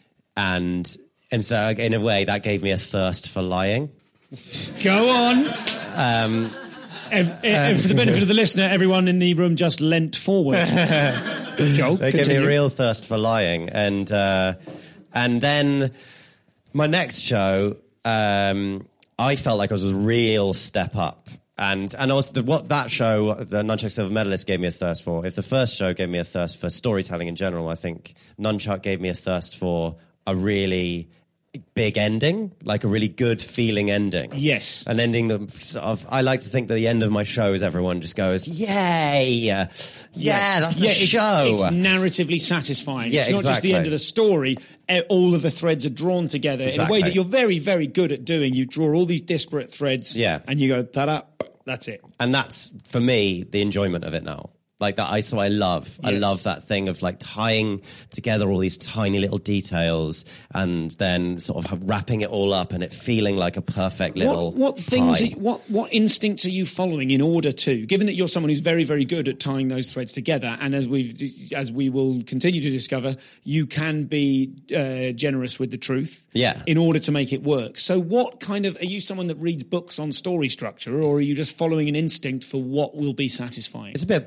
and and so in a way that gave me a thirst for lying. Go on. Um Ev- ev- for the benefit of the listener, everyone in the room just leant forward. Joel, they gave me a real thirst for lying, and uh, and then my next show, um, I felt like I was a real step up, and and also the, what that show, the Nunchuck Silver Medalist, gave me a thirst for. If the first show gave me a thirst for storytelling in general, I think Nunchuck gave me a thirst for a really big ending, like a really good feeling ending. Yes. An ending that sort of, I like to think that the end of my show is everyone just goes, yay! Yeah, yes. that's the yeah, show. It's, it's narratively satisfying. Yeah, it's not exactly. just the end of the story. All of the threads are drawn together exactly. in a way that you're very, very good at doing. You draw all these disparate threads yeah. and you go, ta-da, that's it. And that's, for me, the enjoyment of it now. Like that, I so I love. Yes. I love that thing of like tying together all these tiny little details and then sort of wrapping it all up and it feeling like a perfect little. What, what things? pie. Are, what what instincts are you following in order to? Given that you're someone who's very very good at tying those threads together, and as we as we will continue to discover, you can be uh, generous with the truth. Yeah. In order to make it work. So, what kind of are you? Someone that reads books on story structure, or are you just following an instinct for what will be satisfying? It's a bit both, really.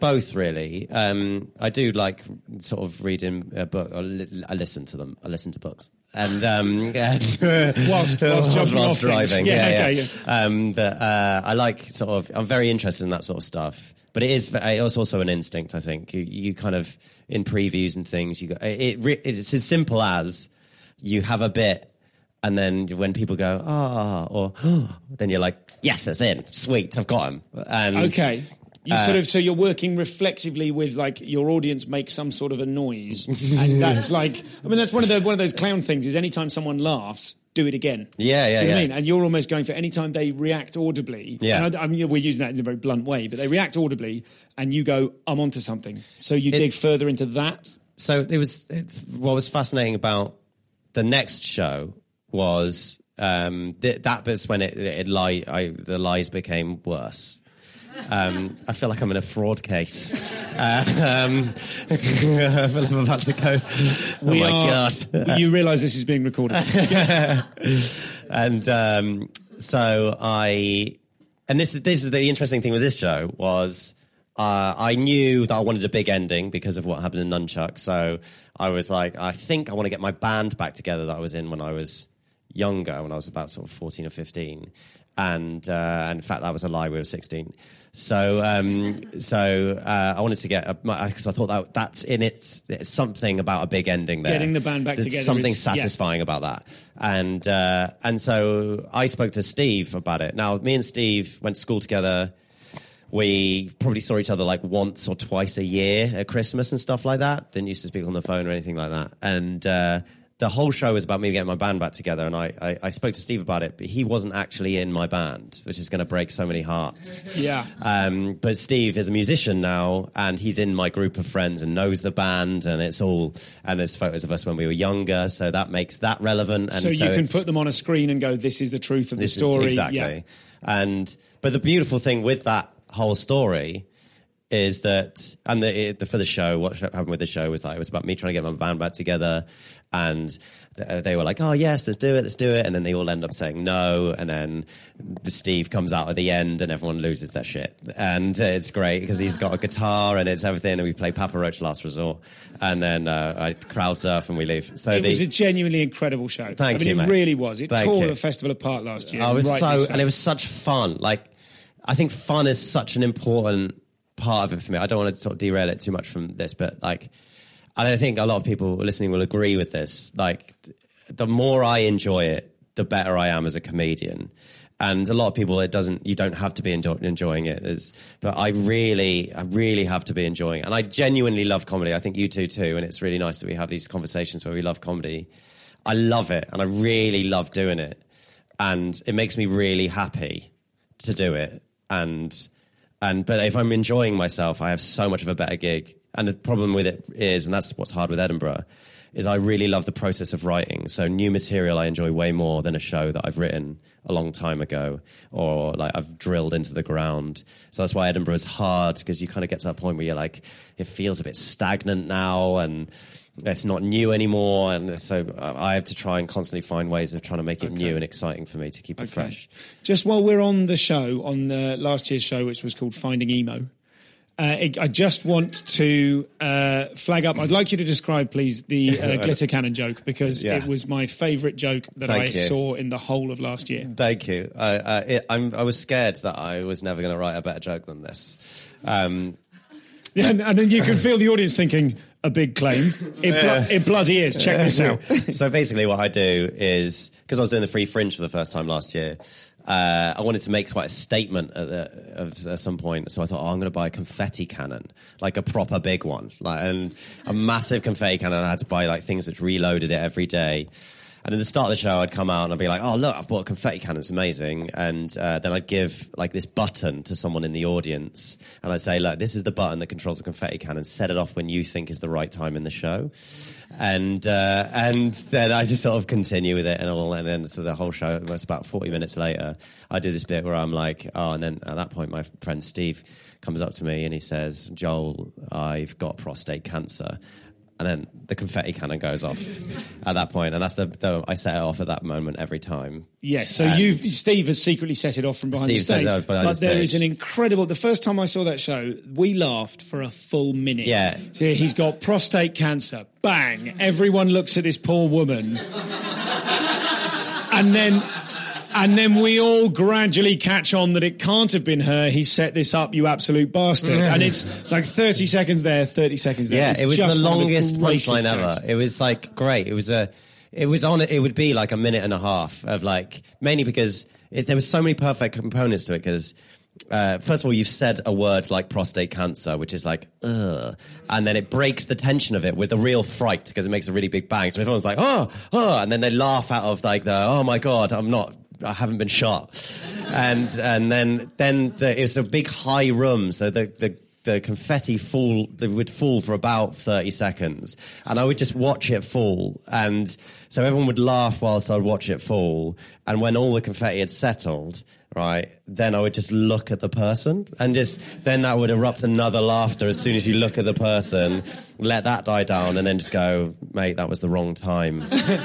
really. Um, I do like sort of reading a book. Or li- I listen to them. I listen to books. And um, whilst, whilst jumping whilst off driving, things. yeah, Yeah, yeah. okay, yeah. Um, but uh, I like sort of. I'm very interested in that sort of stuff. But it is. It's also an instinct. I think you, you kind of in previews and things. You go. It, it, it's as simple as you have a bit. And then when people go, ah, oh, or oh, then you're like, yes, that's in. Sweet, I've got him. And, okay. You uh, sort of, so you're working reflexively with like your audience makes some sort of a noise. And that's like, I mean, that's one of the, one of those clown things is anytime someone laughs, do it again. Yeah, yeah, do you know yeah. what I mean? And you're almost going for anytime they react audibly. Yeah. And I, I mean, we're using that in a very blunt way, but they react audibly and you go, I'm onto something. So you it's, dig further into that. So it was, it, what was fascinating about the next show was um, th- that was when it, it lie, I, the lies became worse. Um, I feel like I'm in a fraud case. Uh, um, I feel I'm about to go. Oh we my are, God. You realise this is being recorded. And um, so I... And this is, this is the interesting thing with this show was... Uh, I knew that I wanted a big ending because of what happened in Nunchuck. So I was like, I think I want to get my band back together that I was in when I was... younger, when I was about sort of fourteen or fifteen, and uh, and in fact that was a lie. We were sixteen, so um, so uh, I wanted to get because I thought that that's in it. It's something about a big ending there. Getting the band back There's together, something is, satisfying yeah. about that, and uh, and so I spoke to Steve about it. Now, me and Steve went to school together. We probably saw each other like once or twice a year at Christmas and stuff like that. Didn't used to speak on the phone or anything like that, and. Uh, The whole show was about me getting my band back together, and I, I, I spoke to Steve about it, but he wasn't actually in my band, which is going to break so many hearts. Yeah. Um, but Steve is a musician now, and he's in my group of friends and knows the band, and it's all, and there's photos of us when we were younger, so that makes that relevant. And so, so you can put them on a screen and go, this is the truth of the this story. Is, exactly. Yeah. And but the beautiful thing with that whole story is that, and the, the, for the show, what happened with the show was that it was about me trying to get my band back together, and they were like, oh, yes, let's do it, let's do it, and then they all end up saying no, and then Steve comes out at the end, and everyone loses their shit, and it's great, because he's got a guitar, and it's everything, and we play Papa Roach Last Resort, and then uh, I crowd surf, and we leave. So it the, was a genuinely incredible show. Thank I mean, you, it mate. really was. It Thank tore you. the Festival apart last year. I was so, so, and it was such fun. Like, I think fun is such an important part of it for me. I don't want to sort of derail it too much from this, but like, I don't think a lot of people listening will agree with this. Like, the more I enjoy it, the better I am as a comedian. And a lot of people, it doesn't, you don't have to be enjoy, enjoying it. It's, but I really, I really have to be enjoying it. And I genuinely love comedy. I think you two too. And it's really nice that we have these conversations where we love comedy. I love it. And I really love doing it. And it makes me really happy to do it. And, and, but if I'm enjoying myself, I have so much of a better gig. And the problem with it is, and that's what's hard with Edinburgh, is I really love the process of writing. So new material I enjoy way more than a show that I've written a long time ago, or like I've drilled into the ground. So that's why Edinburgh is hard, because you kind of get to that point where you're like, it feels a bit stagnant now, and it's not new anymore. And so I have to try and constantly find ways of trying to make it Okay. new and exciting for me to keep it Okay. fresh. Just while we're on the show, on uh, last year's show, which was called Finding Emo, Uh, it, I just want to uh, flag up. I'd like you to describe, please, the uh, glitter cannon joke, because Yeah. it was my favourite joke that Thank I you. saw in the whole of last year. Thank you. Uh, uh, it, I'm, I was scared that I was never going to write a better joke than this. Um, Yeah, and, and then you can feel the audience thinking, a big claim. It, blo- it bloody is. Check this out. So basically what I do is, because I was doing the Free Fringe for the first time last year, uh, I wanted to make quite a statement at, the, at, at some point. So I thought, oh, I'm going to buy a confetti cannon, like a proper big one, like, and a massive confetti cannon. I had to buy like things that reloaded it every day. And at the start of the show, I'd come out and I'd be like, oh, look, I've bought a confetti cannon. It's amazing. And uh, then I'd give like this button to someone in the audience. And I'd say, look, this is the button that controls the confetti cannon. Set it off when you think is the right time in the show. And uh, and then I just sort of continue with it and all. And then so the whole show, it was about forty minutes later, I do this bit where I'm like, oh, and then at that point, my friend Steve comes up to me and he says, Joel, I've got prostate cancer. and then the confetti cannon goes off at that point, and that's the, the I set it off at that moment every time. Yes, so And you've Steve has secretly set it off from behind Steve the set stage, it off behind but the there stage. is an incredible. The first time I saw that show, we laughed for a full minute. Yeah. So he's got prostate cancer. Bang! Everyone looks at this poor woman, and then. And then we all gradually catch on that it can't have been her. He set this up, you absolute bastard. And it's, it's like thirty seconds there, thirty seconds there. Yeah, It's it was just the one of longest greatest punchline jokes. ever. It was like great. It was a, it was on. It would be like a minute and a half of like mainly because it, there was so many perfect components to it. Because uh, first of all, you've said a word like prostate cancer, which is like ugh, and then it breaks the tension of it with a real fright because it makes a really big bang. So everyone's like oh, oh, and then they laugh out of like the oh my god, I'm not. I haven't been shot, and and then then the, it was a big high room, so the the, the confetti fall they would fall for about thirty seconds, and I would just watch it fall, and so everyone would laugh whilst I'd watch it fall, and when all the confetti had settled, right, then I would just look at the person, and just then that would erupt another laughter as soon as you look at the person, let that die down, and then just go, mate, that was the wrong time,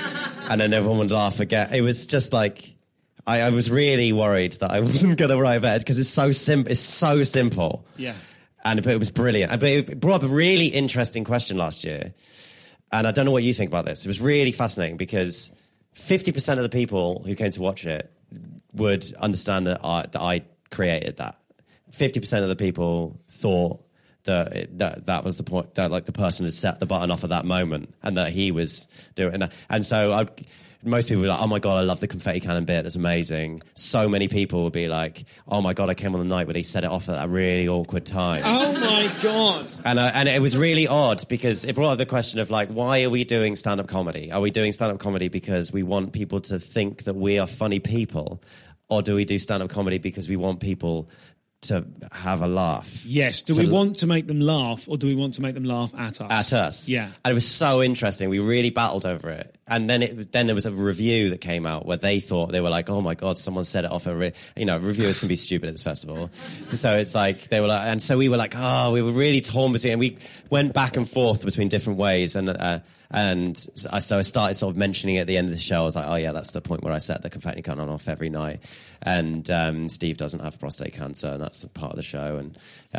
and then everyone would laugh again. It was just like. I, I was really worried that I wasn't going to write bed because it's so sim- It's so simple. Yeah. And but it was brilliant. But it brought up a really interesting question last year. And I don't know what you think about this. It was really fascinating because fifty percent of the people who came to watch it would understand that I, that I created that. fifty percent of the people thought that, it, that that was the point, that like the person had set the button off at that moment and that he was doing it. And so I... Most people were like, oh my God, I love the confetti cannon bit. That's amazing. So many people would be like, oh my God, I came on the night when he set it off at that really awkward time. Oh my God. And, uh, and it was really odd because it brought up the question of like, why are we doing stand-up comedy? Are we doing stand-up comedy because we want people to think that we are funny people? Or do we do stand-up comedy because we want people to have a laugh? Yes. Do to we want to make them laugh or do we want to make them laugh at us? At us. Yeah. And it was so interesting. We really battled over it. And then it, then there was a review that came out where they thought, they were like, oh my God, someone set it off a, re-. you know, reviewers can be stupid at this festival. So it's like, they were like, and so we were like, oh, we were really torn between, and we went back and forth between different ways. And, uh, and so I started sort of mentioning it at the end of the show. I was like, oh yeah, that's the point where I set the confetti cannon off every night. And um, Steve doesn't have prostate cancer, and that's part of the show. And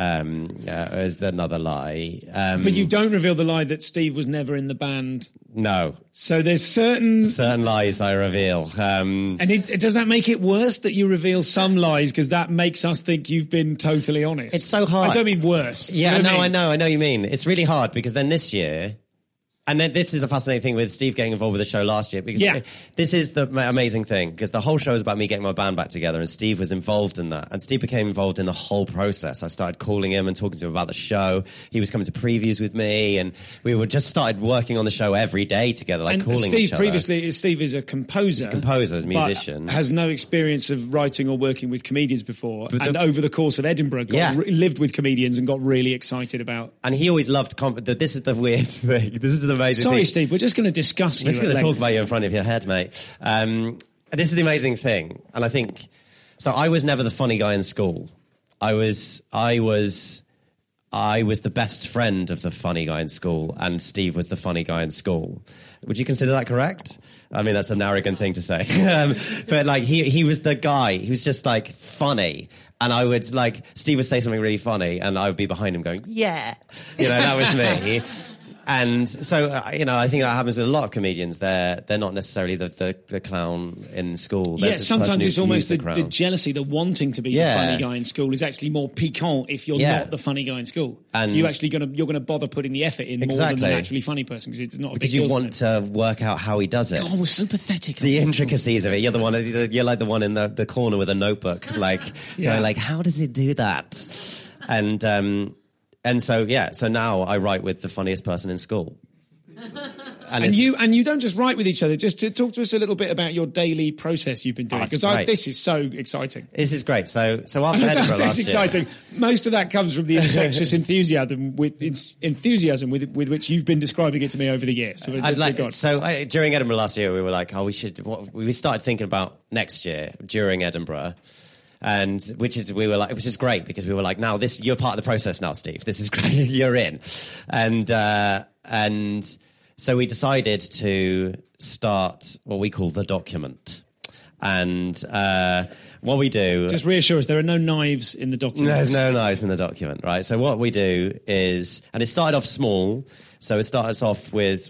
um, uh, there's another lie. Um, But you don't reveal the lie that Steve was never in the band. No. So there's certain... Certain lies that I reveal. Um, And it, does that make it worse that you reveal some lies because that makes us think you've been totally honest? It's so hard. I don't mean worse. yeah, You no, what I mean? know, I know what you mean. It's really hard because then this year... And then this is the fascinating thing with Steve getting involved with the show last year, because Yeah. this is the ma- amazing thing, because the whole show is about me getting my band back together, and Steve was involved in that. And Steve became involved in the whole process. I started calling him and talking to him about the show. He was coming to previews with me, and we were just started working on the show every day together, like And calling Steve each other. previously, Steve is a composer. He's a composer, he's a but musician. has no experience of writing or working with comedians before. But the- and over the course of Edinburgh, got, Yeah. re- lived with comedians and got really excited about. And he always loved... Comp- this is the weird thing. This is the amazing Sorry, thing. Steve, we're just going to discuss you. We're just at going to talk length. about you in front of your head, mate. Um, this is the amazing thing, and I think so. I was never the funny guy in school. I was, I was, I was the best friend of the funny guy in school, and Steve was the funny guy in school. Would you consider that correct? I mean, that's an arrogant thing to say, um, but like he, he was the guy. He was just like funny. And I would like Steve would say something really funny, and I would be behind him going, "Yeah," you know, that was me. And so, uh, you know, I think that happens with a lot of comedians. They're they're not necessarily the, the, the clown in school. They're Yeah, the sometimes person it's who almost the, used the, the crown. jealousy, the wanting to be Yeah. the funny guy in school is actually more piquant if you're Yeah. not the funny guy in school. And- so you actually gonna you're gonna bother putting the effort in more Exactly. than the naturally funny person because it's not a because big you deal to want them. to work out how he does it. God, we're so pathetic. The intricacies of it. You're the one. You're like the one in the, the corner with a notebook, like Yeah. going like, how does it do that? And um, and so yeah, so now I write with the funniest person in school. And, And it's- you and you don't just write with each other. Just to talk to us a little bit about your daily process you've been doing Oh, it's because great. this is so exciting. This is great. So so after Edinburgh It's last year, exciting. Most of that comes from the infectious enthusiasm with enthusiasm with with which you've been describing it to me over the years. So, I'd like, God. so I, during Edinburgh last year, we were like, oh, we should. What, we started thinking about next year during Edinburgh, and which is we were like, which is great because we were like, now this you're part of the process now, Steve. This is great. You're in, and uh, and so we decided to start what we call the document. And uh, what we do... Just reassure us, there are no knives in the document. There's no knives in the document, right? So what we do is... And it started off small. So it starts off with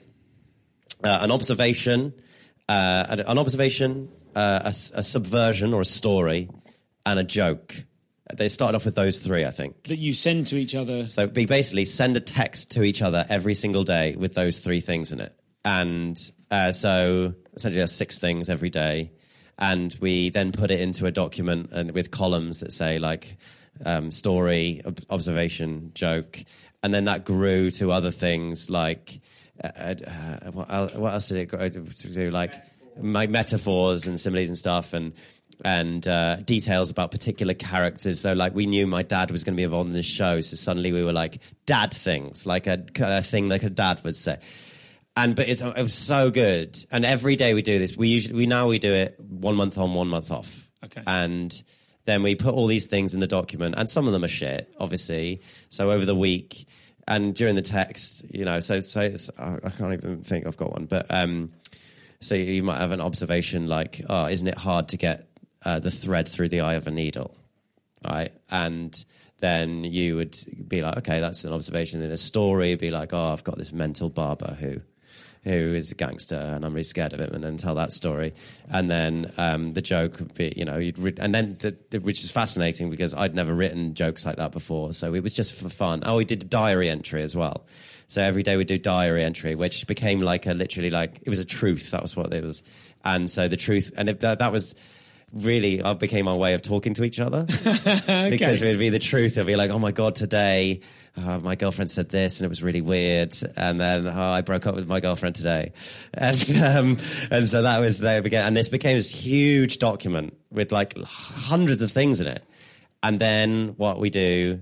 uh, an observation, uh, an, an observation, uh, a, a subversion or a story, and a joke. They started off with those three, I think. That you send to each other. So we basically send a text to each other every single day with those three things in it. And uh, so essentially there's six things every day. And we then put it into a document and with columns that say like um, story, ob- observation, joke. And then that grew to other things like, uh, uh, what, else, what else did it grow to do? Like my metaphors and similes and stuff. And and uh, details about particular characters. So, like, we knew my dad was going to be involved in this show, so suddenly we were like, dad things, like a, a thing like a dad would say. And but it's, it was so good. And every day we do this. We usually we now we do it one month on, one month off. Okay. And then we put all these things in the document, and some of them are shit, obviously. So over the week and during the text, you know, so so it's, I can't even think I've got one, but um, so you might have an observation like, oh, isn't it hard to get Uh, the thread through the eye of a needle, right? And then you would be like, okay, that's an observation. Then a story would be like, oh, I've got this mental barber who who is a gangster and I'm really scared of him, and then tell that story. And then um, the joke would be, you know, you'd re- and then, the, the, which is fascinating because I'd never written jokes like that before, so it was just for fun. Oh, we did a diary entry as well. So every day we'd do diary entry, which became like a literally like, it was a truth. That was what it was. And so the truth, and it, that, that was... really, it became our way of talking to each other. Okay. Because it would be the truth. It would be like, oh my God, today uh, my girlfriend said this and it was really weird. And then oh, I broke up with my girlfriend today. And um, and so that was, there began. And this became this huge document with like hundreds of things in it. And then what we do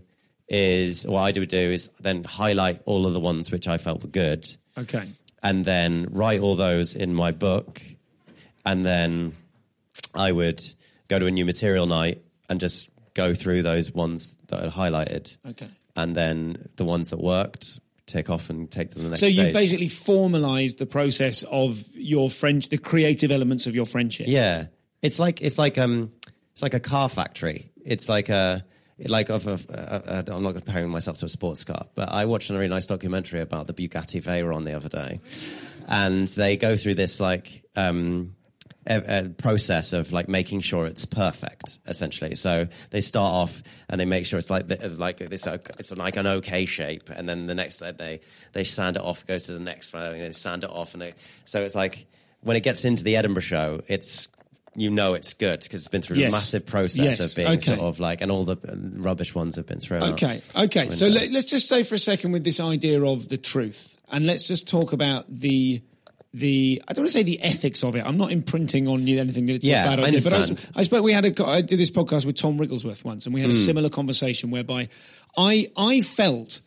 is, what I do do is then highlight all of the ones which I felt were good. Okay. And then write all those in my book. And then I would go to a new material night and just go through those ones that I highlighted. Okay. And then the ones that worked, take off and take to the next so stage. So you basically formalised the process of your French, the creative elements of your friendship. Yeah. It's like it's like um it's like a car factory. It's like a like of a, a, a, I'm not comparing myself to a sports car, but I watched a really nice documentary about the Bugatti Veyron the other day, and they go through this like um A, a process of like making sure it's perfect, essentially. So they start off and they make sure it's like like this, it's like an okay shape, and then the next they they sand it off, goes to the next one, and they sand it off, and they so it's like when it gets into the Edinburgh show, it's you know it's good because it's been through yes. a massive process yes. of being okay. sort of like, and all the rubbish ones have been thrown. Okay, okay. So let, let's just say for a second with this idea of the truth, and let's just talk about the. The I don't want to say the ethics of it. I'm not imprinting on you anything that it's yeah, a bad I idea. But I, understand. I spoke. We had a. I did this podcast with Tom Wrigglesworth once, and we had a mm. similar conversation whereby I I felt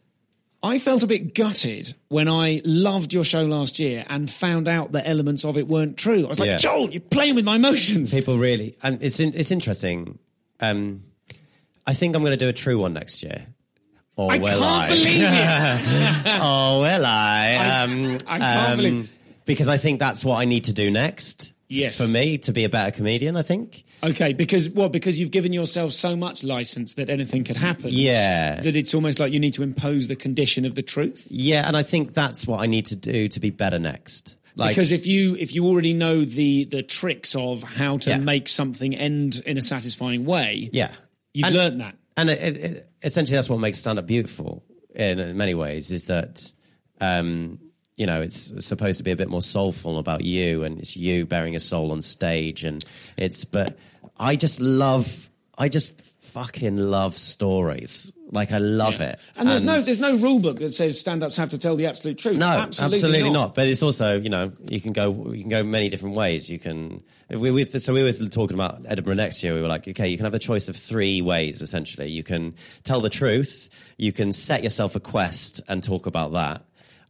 I felt a bit gutted when I loved your show last year and found out that elements of it weren't true. I was like, yeah. Joel, you're playing with my emotions. People really, and it's in, it's interesting. Um, I think I'm going to do a true one next year. Or I will can't I? believe it. Oh, will I? I, um, I can't um, believe because I think that's what I need to do next. Yes. For me, to be a better comedian, I think. Okay, because what? Because you've given yourself so much license that anything could happen. Yeah. That it's almost like you need to impose the condition of the truth. Yeah, and I think that's what I need to do to be better next. Like, because if you if you already know the the tricks of how to yeah. make something end in a satisfying way, yeah, you've and, learned that. And it, it, essentially, that's what makes stand-up beautiful in, in many ways, is that, um, you know, it's supposed to be a bit more soulful about you, and it's you bearing a soul on stage. And it's, but I just love, I just fucking love stories. Like, I love yeah. it. And there's and no there's no rule book that says stand-ups have to tell the absolute truth. No, absolutely, absolutely not. not. But it's also, you know, you can go you can go many different ways. You can we we so we were talking about Edinburgh next year. We were like, okay, you can have a choice of three ways essentially. You can tell the truth, you can set yourself a quest and talk about that,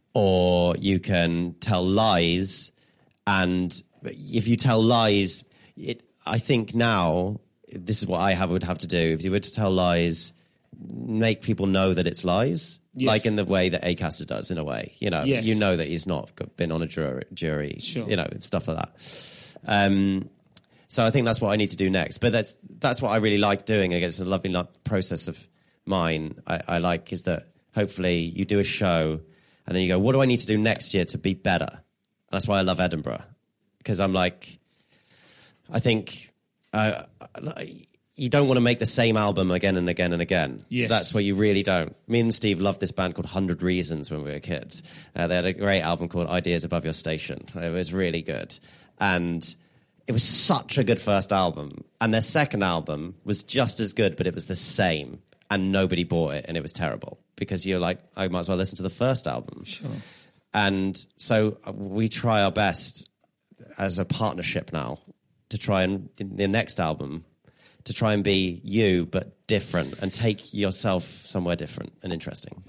or you can tell lies. And if you tell lies, it I think now this is what I have would have to do. If you were to tell lies, make people know that it's lies, Yes. like in the way that Acaster does, in a way. You know, Yes. you know that he's not been on a jury, jury Sure. you know, and stuff like that. Um, so I think that's what I need to do next. But that's that's what I really like doing. I guess it's a lovely lo- process of mine. I, I like is that hopefully you do a show and then you go, what do I need to do next year to be better? That's why I love Edinburgh, because I'm like, I think uh, you don't want to make the same album again and again and again. Yes. That's where you really don't. Me and Steve loved this band called one hundred Reasons when we were kids. Uh, they had a great album called Ideas Above Your Station. It was really good. And it was such a good first album. And their second album was just as good, but it was the same. And nobody bought it, and it was terrible. Because you're like, I might as well listen to the first album. Sure. And so we try our best as a partnership now to try and, in the next album, to try and be you, but different, and take yourself somewhere different and interesting.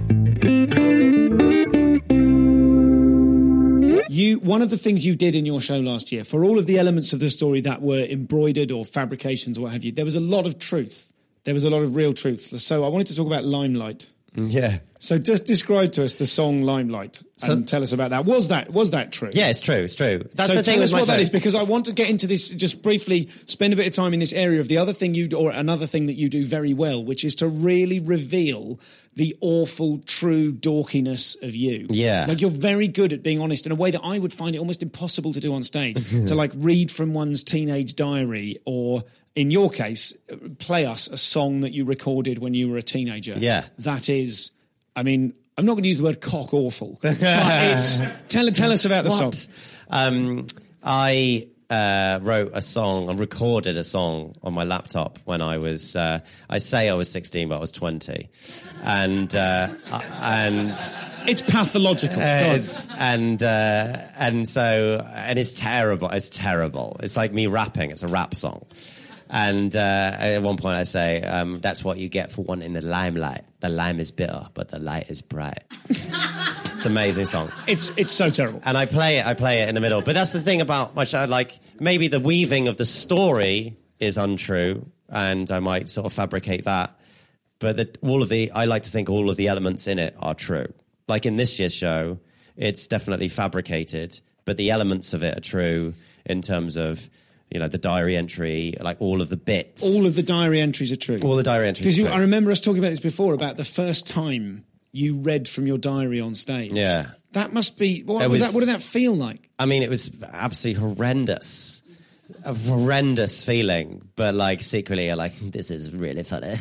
You, one of the things you did in your show last year, for all of the elements of the story that were embroidered or fabrications or what have you, there was a lot of truth. There was a lot of real truth. So I wanted to talk about Limelight. Yeah. So just describe to us the song Limelight So- and tell us about that. Was that was that true? Yeah, it's true, it's true. That's so the thing tell with us my what that show. is, because I want to get into this, just briefly spend a bit of time in this area of the other thing you do, or another thing that you do very well, which is to really reveal the awful, true dorkiness of you. Yeah. Like, you're very good at being honest in a way that I would find it almost impossible to do on stage. To, like, read from one's teenage diary, or, in your case, play us a song that you recorded when you were a teenager. Yeah. That is, I mean, I'm not going to use the word cock awful, but it's, tell, tell us about the What? song. Um, I uh, wrote a song and recorded a song on my laptop when I was, uh, I say I was sixteen, but I was twenty. And, uh, and, It's pathological. Go on. it's, and, uh, and so, and it's terrible. It's terrible. It's like me rapping. It's a rap song. And uh, at one point I say, um, that's what you get for wanting the limelight. The lime is bitter, but the light is bright. It's an amazing song. It's it's so terrible. And I play it, I play it in the middle. But that's the thing about my show, like, maybe the weaving of the story is untrue, and I might sort of fabricate that. But the, all of the, I like to think all of the elements in it are true. Like in this year's show, it's definitely fabricated, but the elements of it are true in terms of, you know, the diary entry, like all of the bits. All of the diary entries are true. All the diary entries Because are you, true. I remember us talking about this before, about the first time you read from your diary on stage. Yeah. That must be, what, It was was- that, what did that feel like? I mean, it was absolutely horrendous. A horrendous feeling, but like secretly you're like, this is really funny.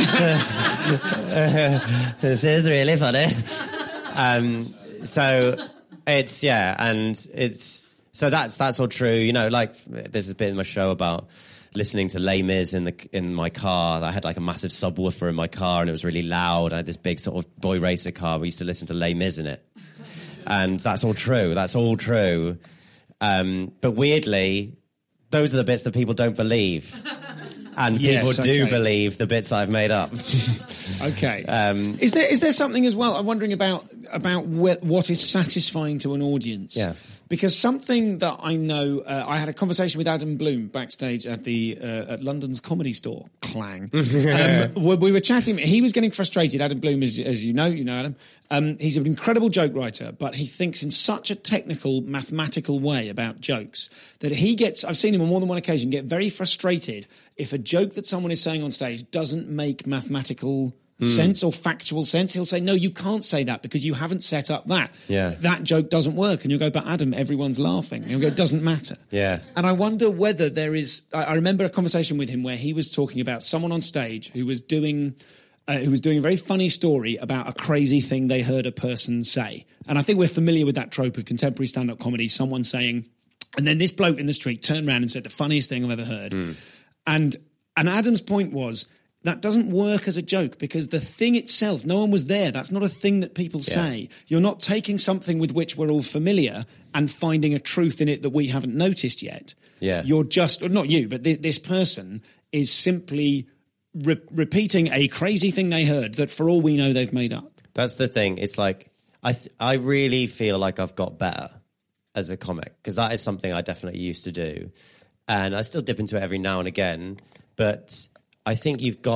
This is really funny. Um, so it's, yeah, and it's, so that's, that's all true. You know, like there's a bit in my show about listening to Les Mis in the, in my car. I had like a massive subwoofer in my car and it was really loud. I had this big sort of boy racer car. We used to listen to Les Mis in it. And that's all true. That's all true. Um, but weirdly, those are the bits that people don't believe. And people Yes, do okay. believe the bits that I've made up. Okay. Um, is there is there something as well? I'm wondering about about wh- what is satisfying to an audience. Yeah. Because something that I know, uh, I had a conversation with Adam Bloom backstage at the uh, at London's Comedy Store, Clang. um, we, we were chatting. He was getting frustrated. Adam Bloom, as, as you know, you know Adam. Um, he's an incredible joke writer, but he thinks in such a technical, mathematical way about jokes that he gets. I've seen him on more than one occasion get very frustrated if a joke that someone is saying on stage doesn't make mathematical sense or factual sense. He'll say, no, you can't say that because you haven't set up that. Yeah. That joke doesn't work. And you'll go, but Adam, everyone's laughing. And you'll go, it doesn't matter. Yeah. And I wonder whether there is, I, I remember a conversation with him where he was talking about someone on stage who was doing, uh, who was doing a very funny story about a crazy thing they heard a person say. And I think we're familiar with that trope of contemporary stand-up comedy, someone saying, and then this bloke in the street turned around and said the funniest thing I've ever heard. Mm. And, and Adam's point was, that doesn't work as a joke because the thing itself, no one was there. That's not a thing that people Yeah. say. You're not taking something with which we're all familiar and finding a truth in it that we haven't noticed yet. Yeah. You're just, or not you, but th- this person is simply re- repeating a crazy thing they heard that for all we know they've made up. That's the thing. It's like, I th- I really feel like I've got better as a comic because that is something I definitely used to do. And I still dip into it every now and again. But I think you've got,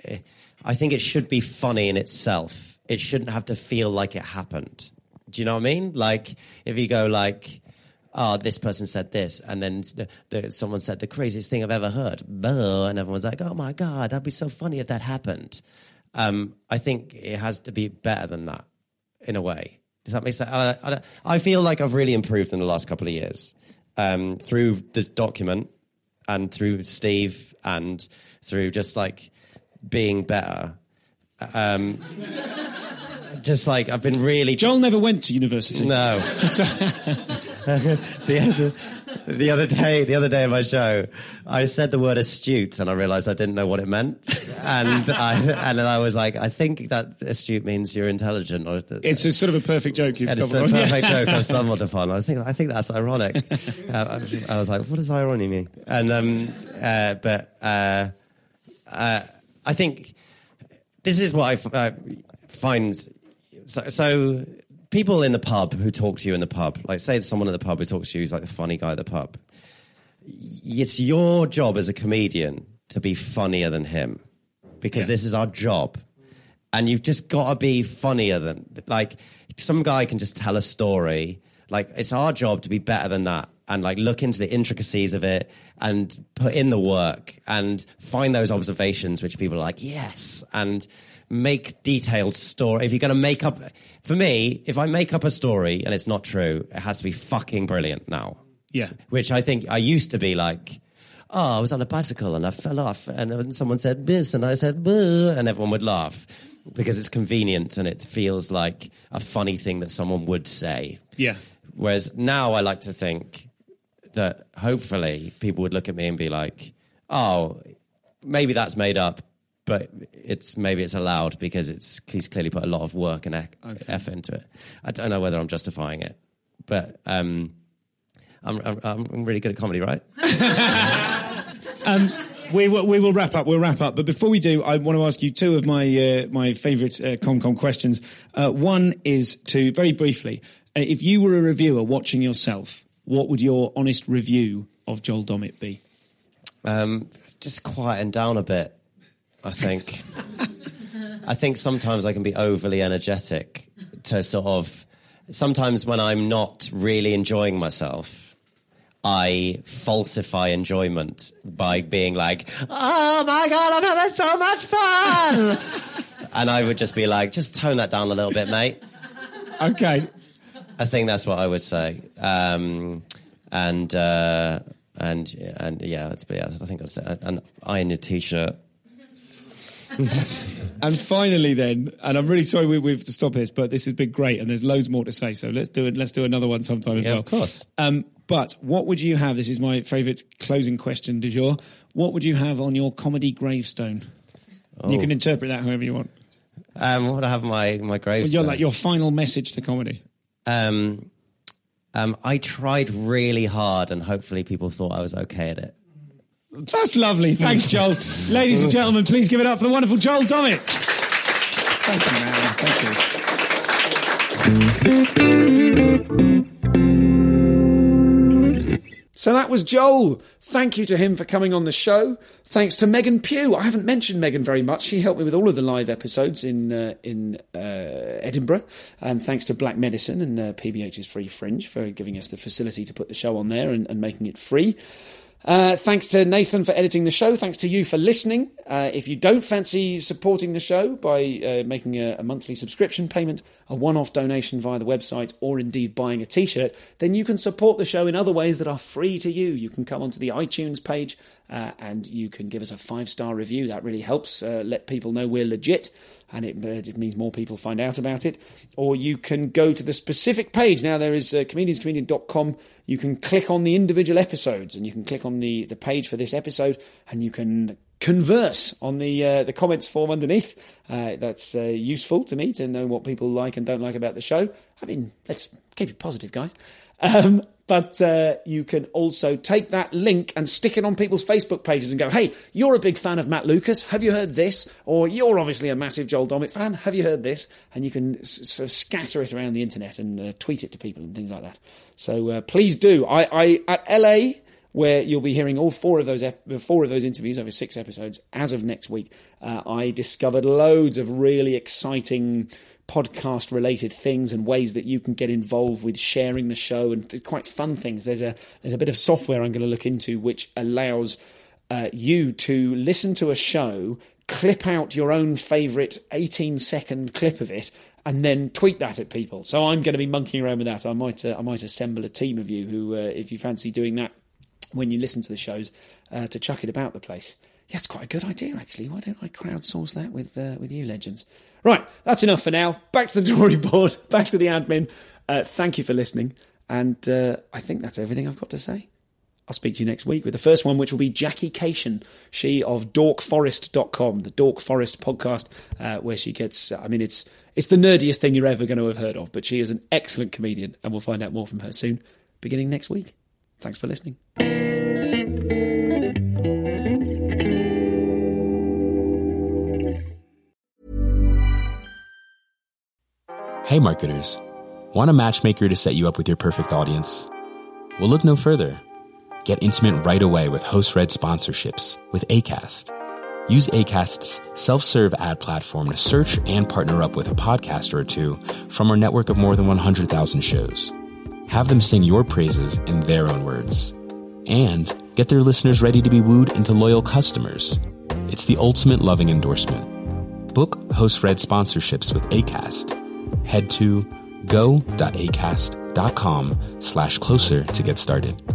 I think it should be funny in itself. It shouldn't have to feel like it happened. Do you know what I mean? Like, if you go like, oh, this person said this, and then the, the, someone said the craziest thing I've ever heard, and everyone's like, oh my God, that'd be so funny if that happened. Um, I think it has to be better than that, in a way. Does that make sense? I, I, I feel like I've really improved in the last couple of years um, through this document and through Steve and through just like being better. Um, just like I've been really... Joel never went to university. No. the, other, the other day, the other day of my show, I said the word astute, and I realised I didn't know what it meant. And I and then I was like, I think that astute means you're intelligent. Or it's a sort of a perfect joke you've stumbled on. It's a perfect joke I've stumbled upon. I think I think that's ironic. Uh, I, I was like, what does irony mean? And um, uh, but uh, uh, I think this is what I f- uh, find. So. so people in the pub who talk to you in the pub, like say it's someone in the pub who talks to you who's like the funny guy at the pub. It's your job as a comedian to be funnier than him because yeah. this is our job. And you've just got to be funnier than, like, some guy can just tell a story. Like, it's our job to be better than that and like look into the intricacies of it and put in the work and find those observations which people are like, yes, and make detailed story. If you're going to make up, for me, if I make up a story and it's not true, it has to be fucking brilliant now. Yeah. Which I think I used to be like, oh, I was on a bicycle and I fell off and someone said this and I said, buh, and everyone would laugh because it's convenient and it feels like a funny thing that someone would say. Yeah. Whereas now I like to think that hopefully people would look at me and be like, oh, maybe that's made up, but it's maybe it's allowed because it's he's clearly put a lot of work and e- okay. effort into it. I don't know whether I'm justifying it, but um, I'm, I'm, I'm really good at comedy, right? um, we will, we will wrap up. We'll wrap up. But before we do, I want to ask you two of my uh, my favourite uh, ComCom questions. Uh, one is to very briefly, uh, if you were a reviewer watching yourself, what would your honest review of Joel Dommett be? Um, just quieten down a bit. I think. I think sometimes I can be overly energetic to sort of... Sometimes when I'm not really enjoying myself, I falsify enjoyment by being like, oh my God, I'm having so much fun! And I would just be like, just tone that down a little bit, mate. Okay. I think that's what I would say. Um, and, uh, and, and yeah, that's, yeah, I think I'd say, and iron your T-shirt. And finally then, and I'm really sorry we, we have to stop this, but this has been great and there's loads more to say, so let's do it. Let's do another one sometime as yeah, well. Of course. Um, but what would you have, this is my favourite closing question du jour, what would you have on your comedy gravestone? Oh. You can interpret that however you want. Um, what would I have on my, my gravestone? Your, like, your final message to comedy. Um, um, I tried really hard and hopefully people thought I was okay at it. That's lovely. Thanks, Joel. Ladies and gentlemen, please give it up for the wonderful Joel Dommett. Thank you, man. Thank you. So that was Joel. Thank you to him for coming on the show. Thanks to Megan Pugh. I haven't mentioned Megan very much. She helped me with all of the live episodes in uh, in uh, Edinburgh. And thanks to Black Medicine and uh, P B H's Free Fringe for giving us the facility to put the show on there and, and making it free. Uh, thanks to Nathan for editing the show. Thanks to you for listening. Uh, if you don't fancy supporting the show by uh, making a, a monthly subscription payment, a one-off donation via the website, or indeed buying a T-shirt, then you can support the show in other ways that are free to you. You can come onto the iTunes page uh, and you can give us a five-star review. That really helps uh, let people know we're legit, and it, uh, it means more people find out about it. Or you can go to the specific page. Now there is uh, comedians comedian dot com. You can click on the individual episodes and you can click on the, the page for this episode and you can converse on the uh, the comments form underneath. Uh, that's uh, useful to me to know what people like and don't like about the show. I mean, let's keep it positive, guys. Um, but uh, you can also take that link and stick it on people's Facebook pages and go, hey, you're a big fan of Matt Lucas. Have you heard this? Or you're obviously a massive Joel Dommett fan. Have you heard this? And you can s- sort of scatter it around the internet and uh, tweet it to people and things like that. So uh, please do. I, I at L A where you'll be hearing all four of those ep- four of those interviews over six episodes as of next week. Uh, I discovered loads of really exciting podcast-related things and ways that you can get involved with sharing the show, and quite fun things. There's a there's a bit of software I'm going to look into which allows uh, you to listen to a show, clip out your own favourite eighteen-second clip of it, and then tweet that at people. So I'm going to be monkeying around with that. I might uh, I might assemble a team of you who, uh, if you fancy doing that when you listen to the shows, uh, to chuck it about the place. Yeah, it's quite a good idea, actually. Why don't I crowdsource that with uh, with you legends? Right, that's enough for now. Back to the drawing board, back to the admin. Uh, thank you for listening. And uh, I think that's everything I've got to say. I'll speak to you next week with the first one, which will be Jackie Cation, she of dork forest dot com, the Dork Forest podcast, uh, where she gets, I mean, it's it's the nerdiest thing you're ever going to have heard of, but she is an excellent comedian, and we'll find out more from her soon, beginning next week. Thanks for listening. Hey marketers, want a matchmaker to set you up with your perfect audience? Well, look no further. Get intimate right away with host-read sponsorships with Acast. Use Acast's self-serve ad platform to search and partner up with a podcaster or two from our network of more than one hundred thousand shows. Have them sing your praises in their own words. And get their listeners ready to be wooed into loyal customers. It's the ultimate loving endorsement. Book host-read sponsorships with Acast. Head to go.acast.com slash closer to get started.